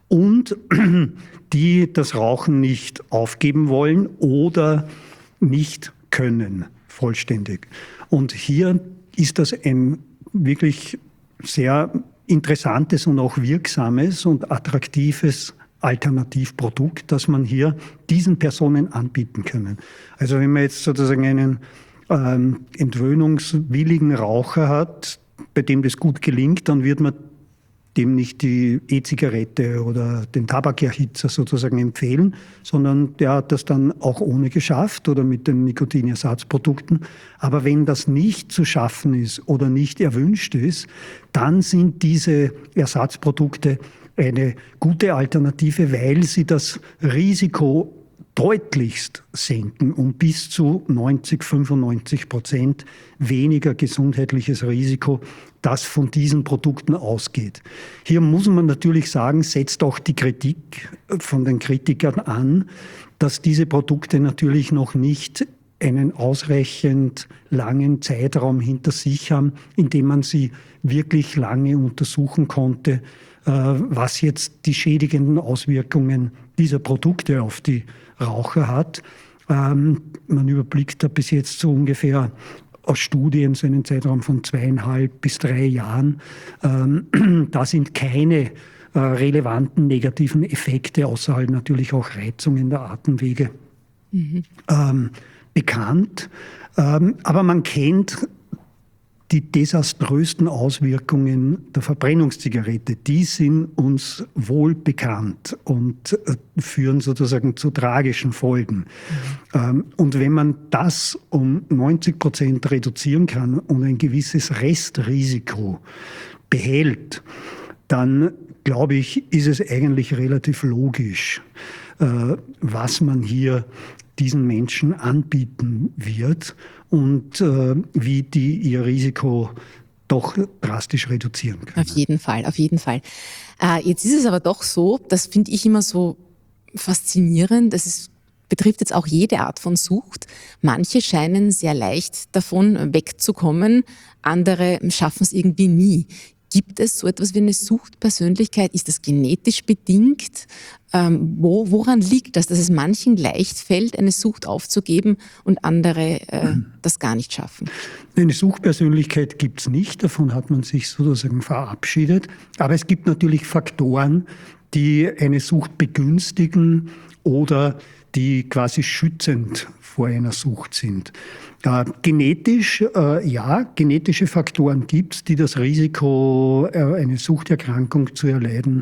und die das Rauchen nicht aufgeben wollen oder nicht können, vollständig. Und hier ist das ein wirklich sehr interessantes und auch wirksames und attraktives Alternativprodukt, das man hier diesen Personen anbieten können. Also wenn man jetzt sozusagen einen entwöhnungswilligen Raucher hat, bei dem das gut gelingt, dann wird man dem nicht die E-Zigarette oder den Tabakerhitzer sozusagen empfehlen, sondern der hat das dann auch ohne geschafft oder mit den Nikotinersatzprodukten. Aber wenn das nicht zu schaffen ist oder nicht erwünscht ist, dann sind diese Ersatzprodukte eine gute Alternative, weil sie das Risiko deutlichst senken um bis zu 90-95% weniger gesundheitliches Risiko, das von diesen Produkten ausgeht. Hier muss man natürlich sagen, setzt auch die Kritik von den Kritikern an, dass diese Produkte natürlich noch nicht einen ausreichend langen Zeitraum hinter sich haben, in dem man sie wirklich lange untersuchen konnte, was jetzt die schädigenden Auswirkungen dieser Produkte auf die Raucher hat. Man überblickt da bis jetzt so ungefähr aus Studien so einen Zeitraum von 2,5 bis 3 Jahren. Da sind keine relevanten negativen Effekte, außer halt natürlich auch Reizungen der Atemwege, bekannt. Aber man kennt die desaströsen Auswirkungen der Verbrennungszigarette, die sind uns wohl bekannt und führen sozusagen zu tragischen Folgen. Und wenn man das um 90% reduzieren kann und ein gewisses Restrisiko behält, dann glaube ich, ist es eigentlich relativ logisch, was man hier diesen Menschen anbieten wird und wie die ihr Risiko doch drastisch reduzieren können. Auf jeden Fall, auf jeden Fall. Jetzt ist es aber doch so, das finde ich immer so faszinierend, betrifft jetzt auch jede Art von Sucht. Manche scheinen sehr leicht davon wegzukommen, andere schaffen es irgendwie nie. Gibt es so etwas wie eine Suchtpersönlichkeit? Ist das genetisch bedingt? Woran liegt das, dass es manchen leicht fällt, eine Sucht aufzugeben und andere das gar nicht schaffen? Eine Suchtpersönlichkeit gibt es nicht, davon hat man sich sozusagen verabschiedet. Aber es gibt natürlich Faktoren, die eine Sucht begünstigen oder die quasi schützend vor einer Sucht sind. Genetisch, ja, genetische Faktoren gibt es, die das Risiko, eine Suchterkrankung zu erleiden,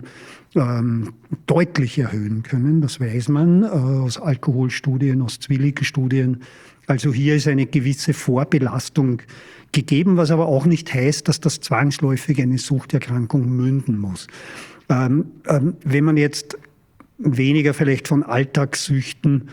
deutlich erhöhen können. Das weiß man aus Alkoholstudien, aus Zwillingsstudien. Also hier ist eine gewisse Vorbelastung gegeben, was aber auch nicht heißt, dass das zwangsläufig eine Suchterkrankung münden muss. Wenn man jetzt weniger vielleicht von Alltagssüchten,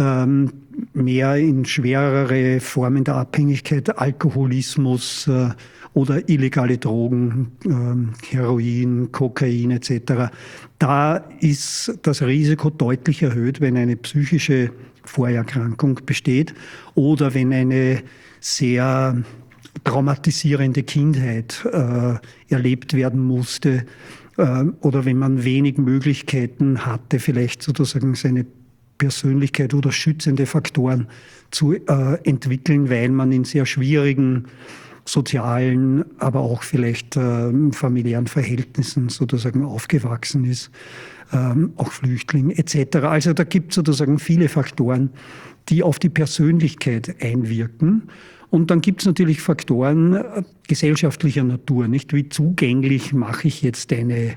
mehr in schwerere Formen der Abhängigkeit, Alkoholismus oder illegale Drogen, Heroin, Kokain etc. Da ist das Risiko deutlich erhöht, wenn eine psychische Vorerkrankung besteht oder wenn eine sehr traumatisierende Kindheit erlebt werden musste, oder wenn man wenig Möglichkeiten hatte, vielleicht sozusagen seine Persönlichkeit oder schützende Faktoren zu entwickeln, weil man in sehr schwierigen sozialen, aber auch vielleicht familiären Verhältnissen sozusagen aufgewachsen ist, auch Flüchtling etc. Also da gibt es sozusagen viele Faktoren, die auf die Persönlichkeit einwirken. Und dann gibt es natürlich Faktoren gesellschaftlicher Natur, nicht? Wie zugänglich mache ich jetzt eine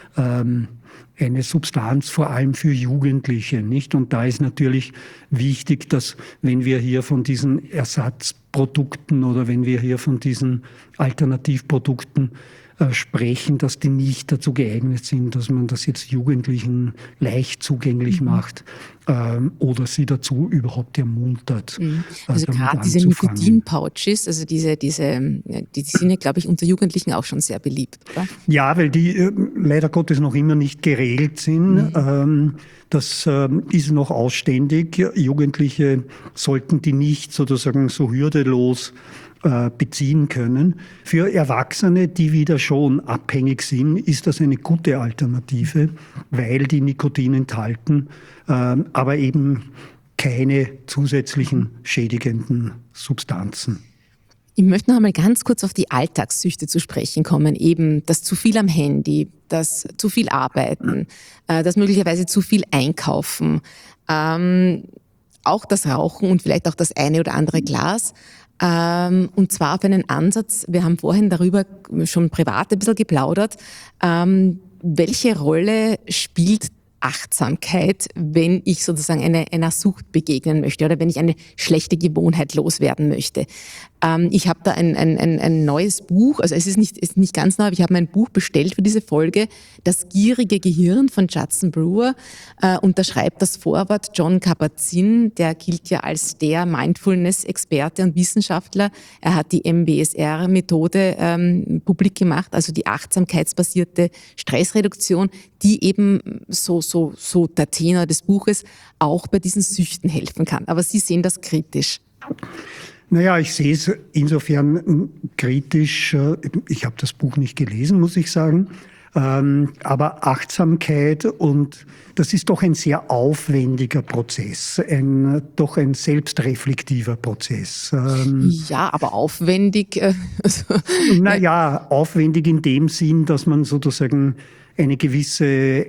Substanz, vor allem für Jugendliche, nicht? Und da ist natürlich wichtig, dass wenn wir hier von diesen Ersatzprodukten oder wenn wir hier von diesen Alternativprodukten sprechen, dass die nicht dazu geeignet sind, dass man das jetzt Jugendlichen leicht zugänglich macht oder sie dazu überhaupt ermuntert. Also gerade diese Nikotin-Pouches, also die sind ja, glaube ich, unter Jugendlichen auch schon sehr beliebt, oder? Ja, weil die leider Gottes noch immer nicht geregelt sind. Das ist noch ausständig. Jugendliche sollten die nicht sozusagen so hürdelos beziehen können. Für Erwachsene, die wieder schon abhängig sind, ist das eine gute Alternative, weil die Nikotin enthalten, aber eben keine zusätzlichen schädigenden Substanzen. Ich möchte noch einmal ganz kurz auf die Alltagssüchte zu sprechen kommen. Eben das zu viel am Handy, das zu viel Arbeiten, das möglicherweise zu viel Einkaufen, auch das Rauchen und vielleicht auch das eine oder andere Glas. Und zwar auf einen Ansatz, wir haben vorhin darüber schon privat ein bisschen geplaudert, welche Rolle spielt Achtsamkeit, wenn ich sozusagen einer Sucht begegnen möchte oder wenn ich eine schlechte Gewohnheit loswerden möchte. Ich habe da ein neues Buch, also es ist nicht ganz neu, aber ich habe mein Buch bestellt für diese Folge, Das gierige Gehirn von Judson Brewer, und da schreibt das Vorwort Jon Kabat-Zinn, der gilt ja als der Mindfulness-Experte und Wissenschaftler. Er hat die MBSR-Methode publik gemacht, also die achtsamkeitsbasierte Stressreduktion, die eben so der Tenor des Buches auch bei diesen Süchten helfen kann. Aber Sie sehen das kritisch. Naja, ich sehe es insofern kritisch. Ich habe das Buch nicht gelesen, muss ich sagen. Aber Achtsamkeit, und das ist doch ein sehr aufwendiger Prozess, doch ein selbstreflektiver Prozess. Ja, aber aufwendig. Naja, aufwendig in dem Sinn, dass man sozusagen eine gewisse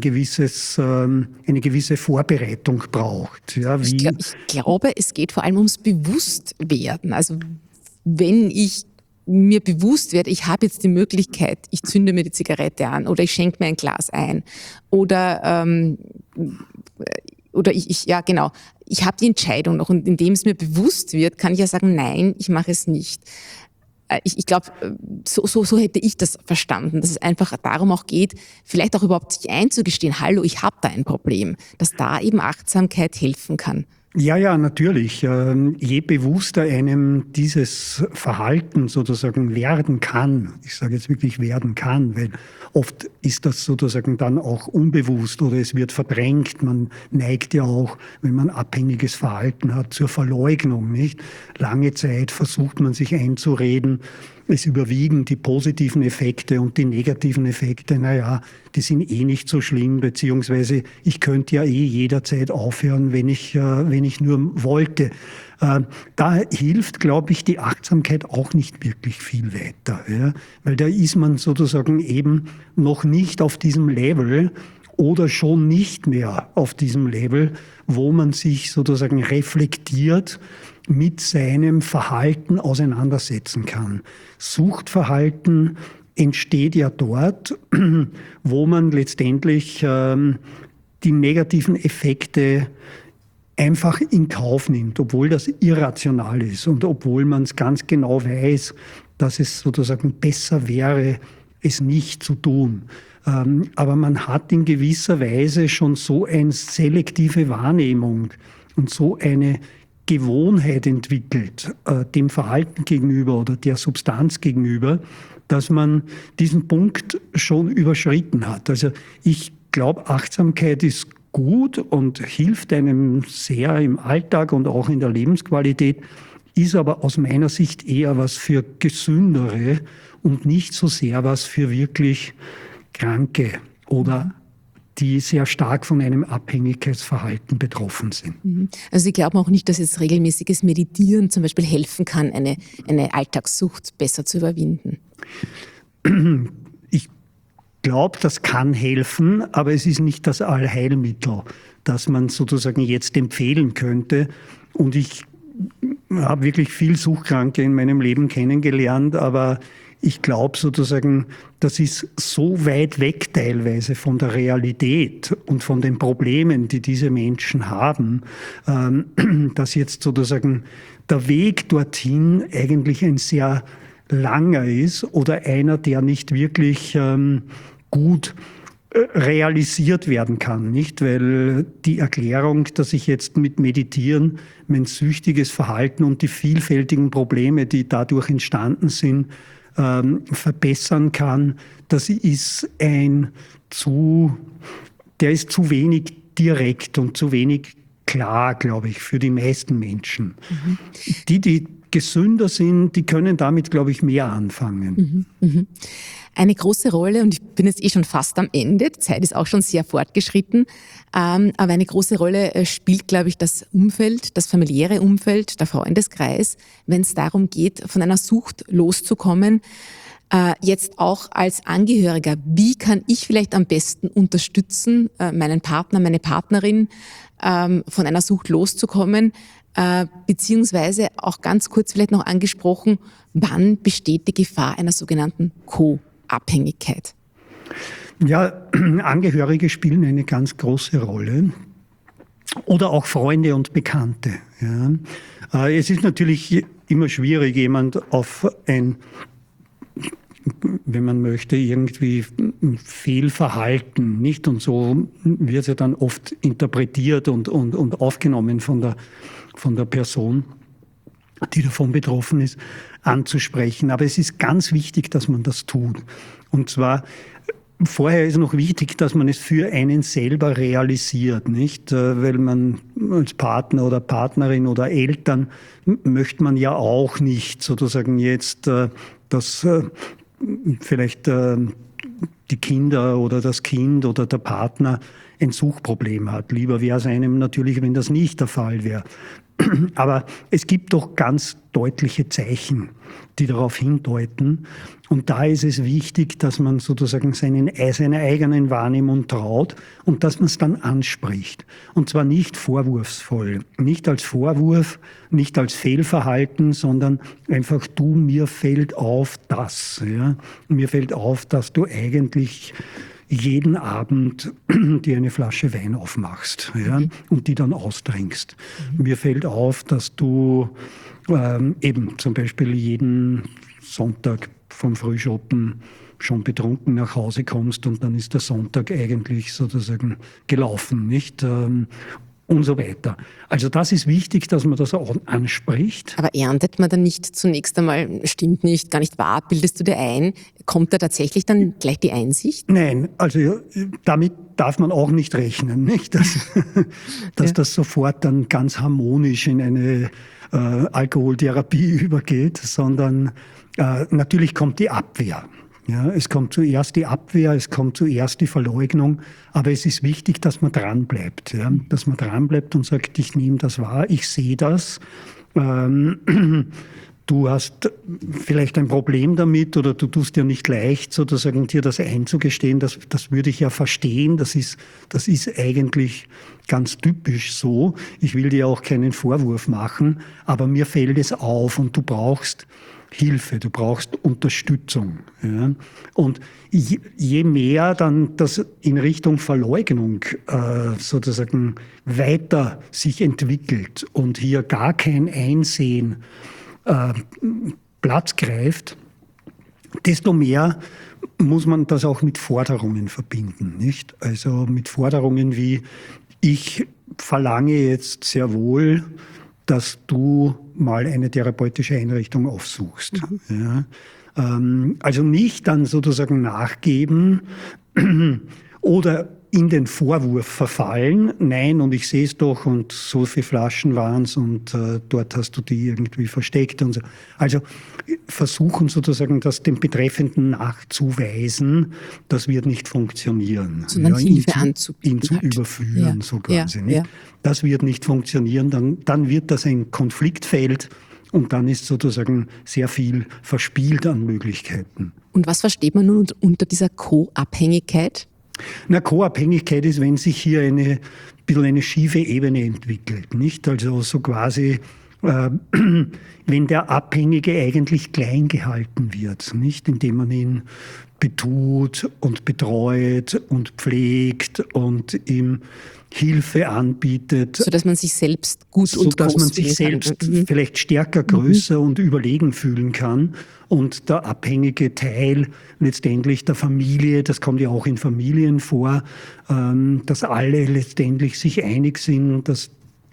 Vorbereitung braucht. Ja, ich glaube, es geht vor allem ums Bewusstwerden. Also wenn ich mir bewusst werde, ich habe jetzt die Möglichkeit, ich zünde mir die Zigarette an oder ich schenke mir ein Glas ein oder ich habe die Entscheidung noch, und indem es mir bewusst wird, kann ich ja sagen, nein, ich mache es nicht. Ich glaube, so hätte ich das verstanden, dass es einfach darum auch geht, vielleicht auch überhaupt sich einzugestehen, hallo, ich habe da ein Problem, dass da eben Achtsamkeit helfen kann. Ja, natürlich. Je bewusster einem dieses Verhalten sozusagen werden kann, ich sage jetzt wirklich werden kann, weil oft ist das sozusagen dann auch unbewusst oder es wird verdrängt. Man neigt ja auch, wenn man abhängiges Verhalten hat, zur Verleugnung, nicht? Lange Zeit versucht man sich einzureden, es überwiegen die positiven Effekte und die negativen Effekte, naja, die sind eh nicht so schlimm, beziehungsweise ich könnte ja eh jederzeit aufhören, wenn ich nur wollte. Da hilft, glaube ich, die Achtsamkeit auch nicht wirklich viel weiter, ja? Weil da ist man sozusagen eben noch nicht auf diesem Level oder schon nicht mehr auf diesem Level, wo man sich sozusagen reflektiert mit seinem Verhalten auseinandersetzen kann. Suchtverhalten entsteht ja dort, wo man letztendlich die negativen Effekte einfach in Kauf nimmt, obwohl das irrational ist und obwohl man es ganz genau weiß, dass es sozusagen besser wäre, es nicht zu tun. Aber man hat in gewisser Weise schon so eine selektive Wahrnehmung und so eine Gewohnheit entwickelt, dem Verhalten gegenüber oder der Substanz gegenüber, dass man diesen Punkt schon überschritten hat. Also ich glaube, Achtsamkeit ist gut und hilft einem sehr im Alltag und auch in der Lebensqualität, ist aber aus meiner Sicht eher was für Gesündere und nicht so sehr was für wirklich Kranke oder die sehr stark von einem Abhängigkeitsverhalten betroffen sind. Also Sie glauben auch nicht, dass jetzt regelmäßiges Meditieren zum Beispiel helfen kann, eine Alltagssucht besser zu überwinden? Ich glaube, das kann helfen, aber es ist nicht das Allheilmittel, das man sozusagen jetzt empfehlen könnte. Und ich habe wirklich viel Suchtkranke in meinem Leben kennengelernt, aber ich glaube sozusagen, das ist so weit weg teilweise von der Realität und von den Problemen, die diese Menschen haben, dass jetzt sozusagen der Weg dorthin eigentlich ein sehr langer ist oder einer, der nicht wirklich gut realisiert werden kann, nicht? Weil die Erklärung, dass ich jetzt mit Meditieren mein süchtiges Verhalten und die vielfältigen Probleme, die dadurch entstanden sind, verbessern kann, der ist zu wenig direkt und zu wenig klar, glaube ich, für die meisten Menschen. Die gesünder sind, die können damit, glaube ich, mehr anfangen. Eine große Rolle, und ich bin jetzt schon fast am Ende, die Zeit ist auch schon sehr fortgeschritten, aber eine große Rolle spielt, glaube ich, das Umfeld, das familiäre Umfeld, der Freundeskreis, wenn es darum geht, von einer Sucht loszukommen. Jetzt auch als Angehöriger, wie kann ich vielleicht am besten unterstützen, meinen Partner, meine Partnerin, von einer Sucht loszukommen, beziehungsweise auch ganz kurz vielleicht noch angesprochen, wann besteht die Gefahr einer sogenannten Co-Abhängigkeit? Ja, Angehörige spielen eine ganz große Rolle. Oder auch Freunde und Bekannte. Ja. Es ist natürlich immer schwierig, jemand auf ein, wenn man möchte, irgendwie Fehlverhalten, nicht? Und so wird es ja dann oft interpretiert und aufgenommen von der Person, die davon betroffen ist, anzusprechen. Aber es ist ganz wichtig, dass man das tut. Und zwar, vorher ist noch wichtig, dass man es für einen selber realisiert, nicht? Weil man als Partner oder Partnerin oder Eltern möchte man ja auch nicht sozusagen jetzt, dass vielleicht die Kinder oder das Kind oder der Partner ein Suchtproblem hat. Lieber wäre es einem natürlich, wenn das nicht der Fall wäre. Aber es gibt doch ganz deutliche Zeichen, die darauf hindeuten. Und da ist es wichtig, dass man sozusagen seiner eigenen Wahrnehmung traut und dass man es dann anspricht. Und zwar nicht vorwurfsvoll, nicht als Vorwurf, nicht als Fehlverhalten, sondern einfach, du, mir fällt auf das. Ja? Mir fällt auf, dass du eigentlich jeden Abend dir eine Flasche Wein aufmachst, ja, und die dann austrinkst. Mir fällt auf, dass du eben zum Beispiel jeden Sonntag vom Frühschoppen schon betrunken nach Hause kommst und dann ist der Sonntag eigentlich sozusagen gelaufen, nicht? Und so weiter. Also das ist wichtig, dass man das auch anspricht. Aber erntet man dann nicht zunächst einmal, stimmt nicht, gar nicht wahr, bildest du dir ein? Kommt da tatsächlich dann gleich die Einsicht? Nein, also damit darf man auch nicht rechnen, nicht? Dass das sofort dann ganz harmonisch in eine Alkoholtherapie übergeht, sondern natürlich kommt die Abwehr. Ja, es kommt zuerst die Abwehr, es kommt zuerst die Verleugnung, aber es ist wichtig, dass man dranbleibt. Ja? Dass man dranbleibt und sagt, ich nehme das wahr, ich sehe das. Du hast vielleicht ein Problem damit oder du tust dir nicht leicht, sozusagen dir das einzugestehen, das würde ich ja verstehen, das ist eigentlich ganz typisch so. Ich will dir auch keinen Vorwurf machen, aber mir fällt es auf und du brauchst Hilfe, du brauchst Unterstützung. Ja? Und je mehr dann das in Richtung Verleugnung sozusagen weiter sich entwickelt und hier gar kein Einsehen Platz greift, desto mehr muss man das auch mit Forderungen verbinden, nicht? Also mit Forderungen wie, ich verlange jetzt sehr wohl, dass du mal eine therapeutische Einrichtung aufsuchst. Ja. Also nicht dann sozusagen nachgeben oder in den Vorwurf verfallen. Nein, und ich sehe es doch und so viele Flaschen waren es und dort hast du die irgendwie versteckt und so. Also versuchen sozusagen, das dem Betreffenden nachzuweisen, das wird nicht funktionieren. Sondern Hilfe anzubieten. Ihn zu überführen, so quasi. Nicht? Das wird nicht funktionieren, dann wird das ein Konfliktfeld und dann ist sozusagen sehr viel verspielt an Möglichkeiten. Und was versteht man nun unter dieser Co-Abhängigkeit? Na, Co-Abhängigkeit ist, wenn sich hier ein bisschen eine schiefe Ebene entwickelt, nicht? Also so quasi, wenn der Abhängige eigentlich klein gehalten wird, nicht? Indem man ihn betut und betreut und pflegt und ihm Hilfe anbietet. Sodass man sich selbst gut und groß sodass man sich selbst vielleicht stärker, größer und überlegen fühlen kann. Und der abhängige Teil letztendlich der Familie, das kommt ja auch in Familien vor, dass alle letztendlich sich einig sind, dass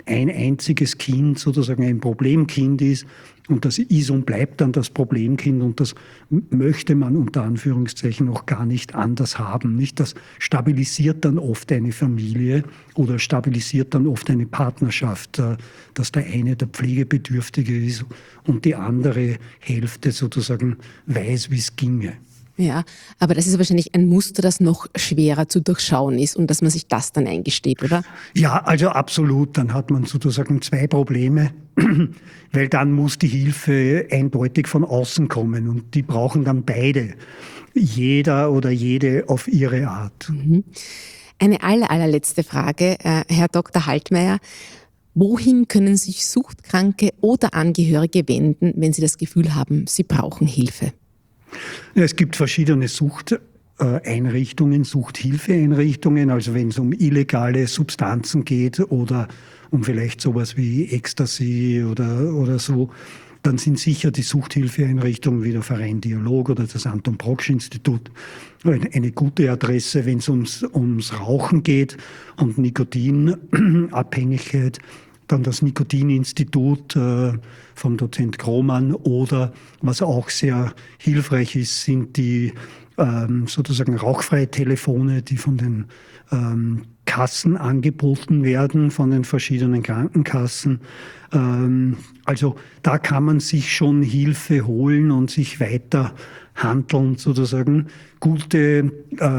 ein einziges Kind sozusagen ein Problemkind ist und das ist und bleibt dann das Problemkind und das möchte man unter Anführungszeichen auch gar nicht anders haben. Nicht? Das stabilisiert dann oft eine Familie oder stabilisiert dann oft eine Partnerschaft, dass der eine der Pflegebedürftige ist und die andere Hälfte sozusagen weiß, wie es ginge. Ja, aber das ist wahrscheinlich ein Muster, das noch schwerer zu durchschauen ist und dass man sich das dann eingesteht, oder? Ja, also absolut. Dann hat man sozusagen zwei Probleme, weil dann muss die Hilfe eindeutig von außen kommen und die brauchen dann beide, jeder oder jede auf ihre Art. Eine allerletzte Frage, Herr Dr. Haltmeier. Wohin können sich Suchtkranke oder Angehörige wenden, wenn sie das Gefühl haben, sie brauchen Hilfe? Ja, es gibt verschiedene Suchteinrichtungen, Suchthilfeeinrichtungen, also wenn es um illegale Substanzen geht oder um vielleicht sowas wie Ecstasy oder so, dann sind sicher die Suchthilfeeinrichtungen wie der Verein Dialog oder das Anton Proksch Institut eine gute Adresse, wenn es ums Rauchen geht und Nikotinabhängigkeit. Dann das Nikotininstitut vom Dozent Krohmann oder was auch sehr hilfreich ist, sind die sozusagen rauchfreie Telefone, die von den Kassen angeboten werden, von den verschiedenen Krankenkassen. Also da kann man sich schon Hilfe holen und sich weiter handeln sozusagen. Gute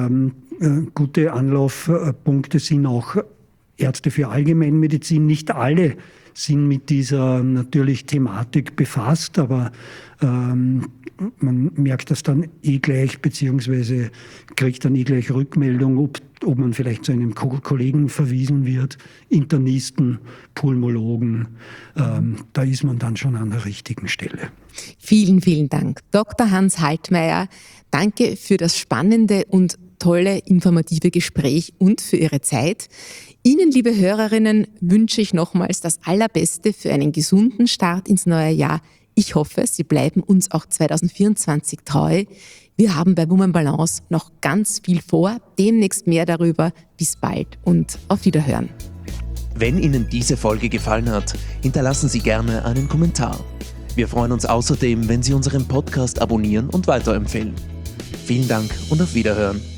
Anlaufpunkte sind auch Ärzte für Allgemeinmedizin. Nicht alle sind mit dieser natürlich Thematik befasst, aber man merkt das dann gleich, beziehungsweise kriegt dann gleich Rückmeldung, ob man vielleicht zu einem Kollegen verwiesen wird, Internisten, Pulmologen. Da ist man dann schon an der richtigen Stelle. Vielen, vielen Dank. Dr. Hans Haltmeier, danke für das spannende und tolle, informative Gespräch und für Ihre Zeit. Ihnen, liebe Hörerinnen, wünsche ich nochmals das Allerbeste für einen gesunden Start ins neue Jahr. Ich hoffe, Sie bleiben uns auch 2024 treu. Wir haben bei Woman Balance noch ganz viel vor, demnächst mehr darüber. Bis bald und auf Wiederhören. Wenn Ihnen diese Folge gefallen hat, hinterlassen Sie gerne einen Kommentar. Wir freuen uns außerdem, wenn Sie unseren Podcast abonnieren und weiterempfehlen. Vielen Dank und auf Wiederhören.